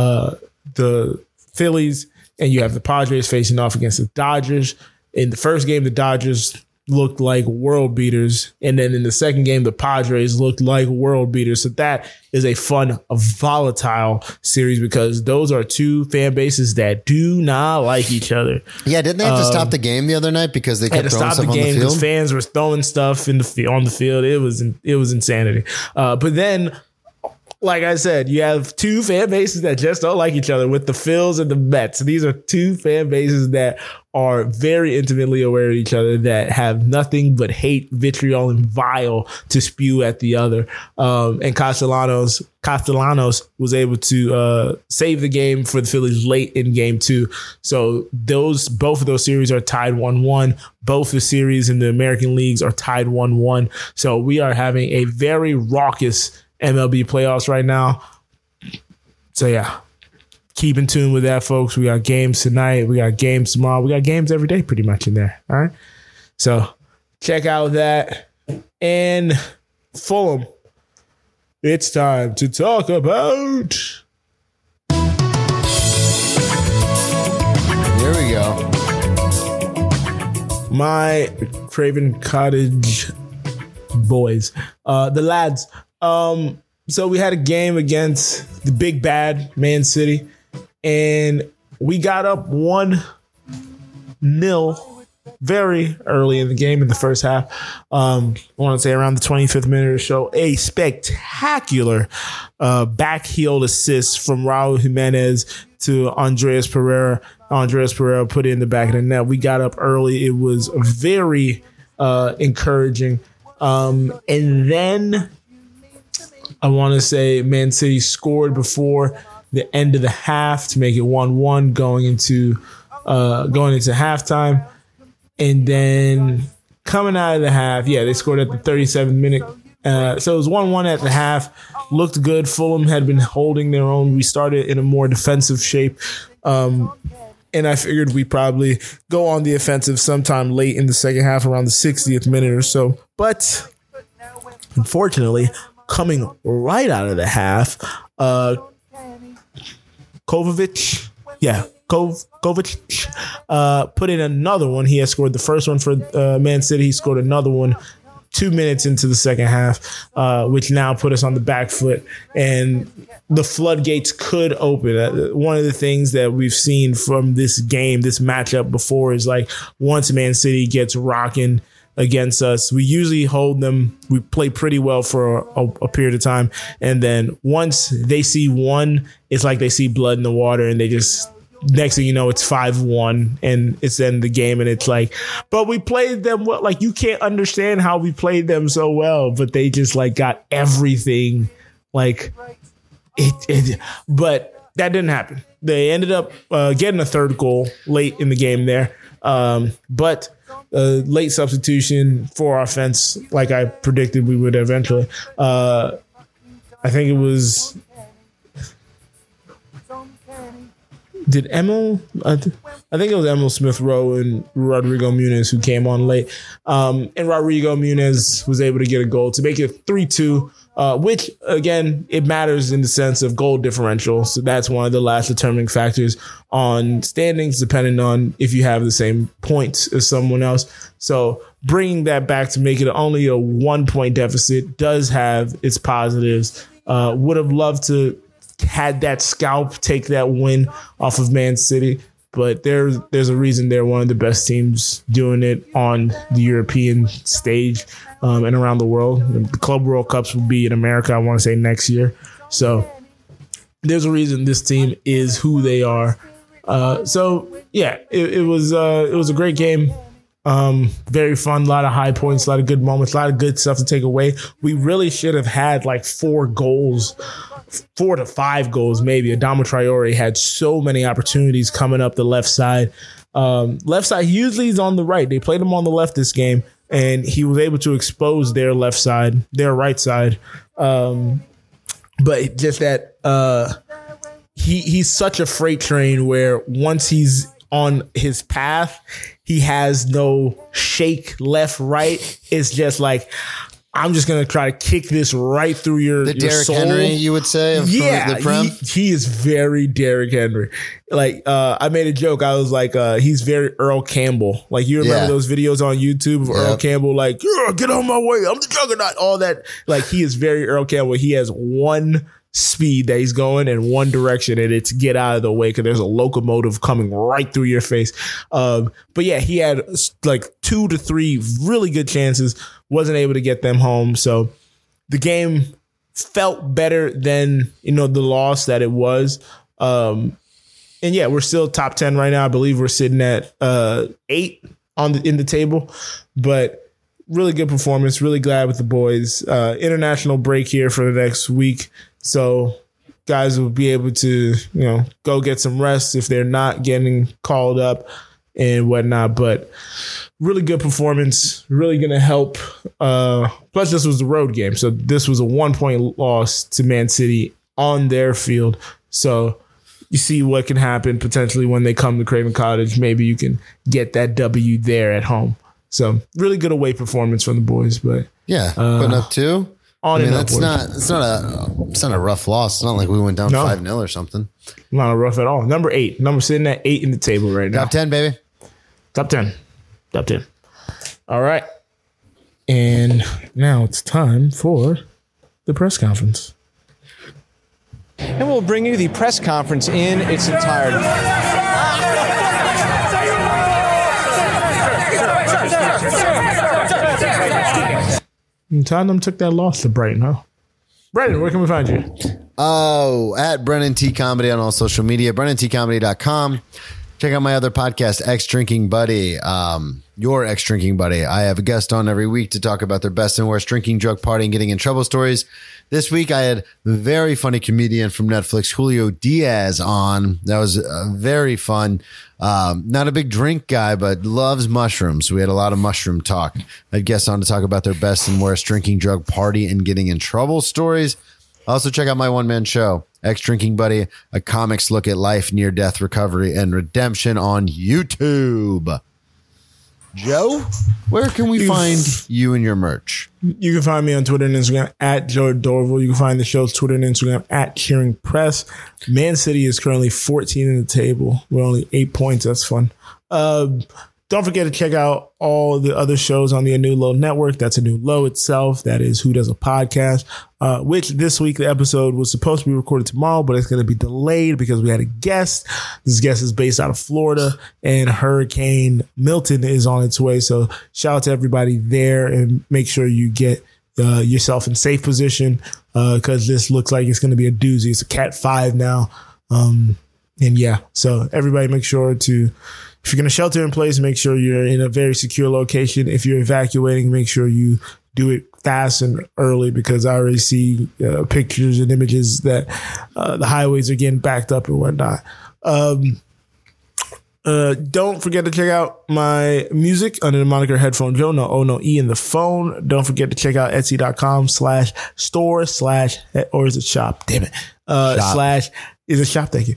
the Phillies, and you have the Padres facing off against the Dodgers. In the first game, the Dodgers looked like world beaters. And then in the second game, the Padres looked like world beaters. So that is a fun, volatile series because those are 2 fan bases that do not like each other. Yeah, didn't they have to stop the game the other night because they kept throwing stuff on the field? Fans were throwing stuff on the field. It was insanity. But then, like I said, you have 2 fan bases that just don't like each other with the Phils and the Mets. These are 2 fan bases that are very intimately aware of each other, that have nothing but hate, vitriol, and vile to spew at the other. And Castellanos was able to save the game for the Phillies late in game 2. So both of those series are tied 1-1. Both the series in the American leagues are tied 1-1. So we are having a very raucous MLB playoffs right now. So yeah, keep in tune with that, folks. We got games tonight. We got games tomorrow. We got games every day pretty much in there. All right. So check out that. And Fulham, it's time to talk about. Here we go. My Craven Cottage boys, the lads. So we had a game against the big bad Man City, and we got up 1-0 very early in the game in the first half. I want to say around the 25th minute or so, a spectacular backheel assist from Raul Jimenez to Andreas Pereira. Andreas Pereira put it in the back of the net. We got up early. It was very encouraging. And then I want to say Man City scored before the end of the half to make it 1-1 going into halftime. And then coming out of the half, they scored at the 37th minute. So it was 1-1 at the half. Looked good. Fulham had been holding their own. We started in a more defensive shape. And I figured we'd probably go on the offensive sometime late in the second half, around the 60th minute or so. But unfortunately, coming right out of the half, Kovacic put in another one. He had scored the first one for Man City. He scored another one 2 minutes into the second half, which now put us on the back foot, and the floodgates could open. One of the things that we've seen from this game, this matchup before, is like once Man City gets rocking against us, we usually hold them. We play pretty well for a period of time, and then once they see one, it's like they see blood in the water, and they just, next thing you know, it's 5-1 and it's the end of the game. And it's like, but we played them well. Like, you can't understand how we played them so well, but they just like got everything. Like but that didn't happen. They ended up getting a third goal late in the game there. But late substitution for offense, like I predicted we would eventually. I think it was, I think it was Emil Smith Rowe and Rodrigo Muniz who came on late. And Rodrigo Muniz was able to get a goal to make it 3-2, which, again, it matters in the sense of goal differential. So that's one of the last determining factors on standings, depending on if you have the same points as someone else. So bringing that back to make it only a 1-point deficit does have its positives. Would have loved to had that scalp take that win off of Man City, but there's a reason they're one of the best teams doing it on the European stage and around the world. The Club World Cups will be in America, I want to say, next year. So there's a reason this team is who they are. So yeah, it was a great game. Very fun, a lot of high points, a lot of good moments, a lot of good stuff to take away. We really should have had like 4 to 5 goals, maybe. Adama Traore had so many opportunities coming up the left side. Left side, usually he's on the right. They played him on the left this game, and he was able to expose their left side, their right side. But just that he's such a freight train where once he's on his path, he has no shake left, right. It's just like, I'm just going to try to kick this right through your Derrick soul. Henry, you would say? Yeah, the Prem? he is very Derrick Henry. Like, I made a joke. I was like, he's very Earl Campbell. Like, you remember those videos on YouTube of Earl Campbell, like, get on my way, I'm the juggernaut, all that. Like, he is very Earl Campbell. He has one speed that he's going in one direction, and it's get out of the way because there's a locomotive coming right through your face. But yeah, he had like 2 to 3 really good chances, wasn't able to get them home. So the game felt better than, the loss that it was. And yeah, we're still top 10 right now. I believe we're sitting at 8 in the table, but really good performance. Really glad with the boys. International break here for the next week. So guys will be able to, go get some rest if they're not getting called up and whatnot. But really good performance, really going to help. Plus, this was the road game. So this was a 1-point loss to Man City on their field. So you see what can happen potentially when they come to Craven Cottage. Maybe you can get that W there at home. So really good away performance from the boys. But yeah, putting up 2. It's not a rough loss. It's not like we went down 5-0 or something. Not rough at all. Number 8. Sitting at 8 in the table right now. Top 10, baby. Top 10. All right. And now it's time for the press conference. And we'll bring you the press conference in its entirety. And Tottenham took that loss to Brighton, huh? Brennan, where can we find you? Oh, at Brennan T Comedy on all social media, BrennanTComedy.com. Check out my other podcast, Ex Drinking Buddy. your ex-drinking buddy. I have a guest on every week to talk about their best and worst drinking, drug, partying, getting in trouble stories. This week, I had the very funny comedian from Netflix, Julio Diaz, on. That was very fun. Not a big drink guy, but loves mushrooms. We had a lot of mushroom talk. I had guests on to talk about their best and worst drinking, drug, party, and getting in trouble stories. Also, check out my one-man show, Ex-Drinking Buddy, a comics look at life, near-death recovery, and redemption on YouTube. Joe, where can we find you and your merch? You can find me on Twitter and Instagram at Joe Dorval. You can find the show's Twitter and Instagram at Cheering Press. Man City is currently 14 in the table. We're only 8 points. That's fun. Don't forget to check out all the other shows on the A New Low Network. That's A New Low itself. That is Who Does a Podcast, which this week the episode was supposed to be recorded tomorrow, but it's going to be delayed because we had a guest. This guest is based out of Florida, and Hurricane Milton is on its way. So shout out to everybody there, and make sure you get yourself in safe position because this looks like it's going to be a doozy. It's a Cat 5 now. And yeah, so everybody make sure to... If you're going to shelter in place, make sure you're in a very secure location. If you're evacuating, make sure you do it fast and early because I already see pictures and images that the highways are getting backed up and whatnot. Don't forget to check out my music under the moniker Headphone Joe. No O, no E in the phone. Don't forget to check out Etsy.com/store/ or is it shop? Damn it. Shop. Is it shop? Thank you.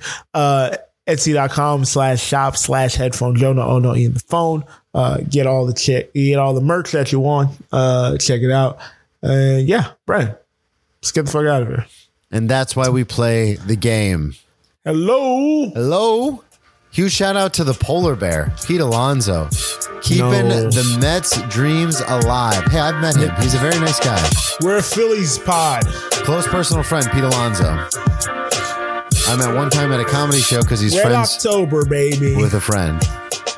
Etsy.com/shop/Headphone Joe. No O, no E in the phone. Get all the merch that you want. Check it out. Yeah, Brad, let's get the fuck out of here. And that's why we play the game. Hello. Huge shout out to the polar bear, Pete Alonso, keeping the Mets' dreams alive. Hey, I've met him. He's a very nice guy. We're a Phillies pod. Close personal friend, Pete Alonso. I met one time at a comedy show because he's friends October, baby. with a friend.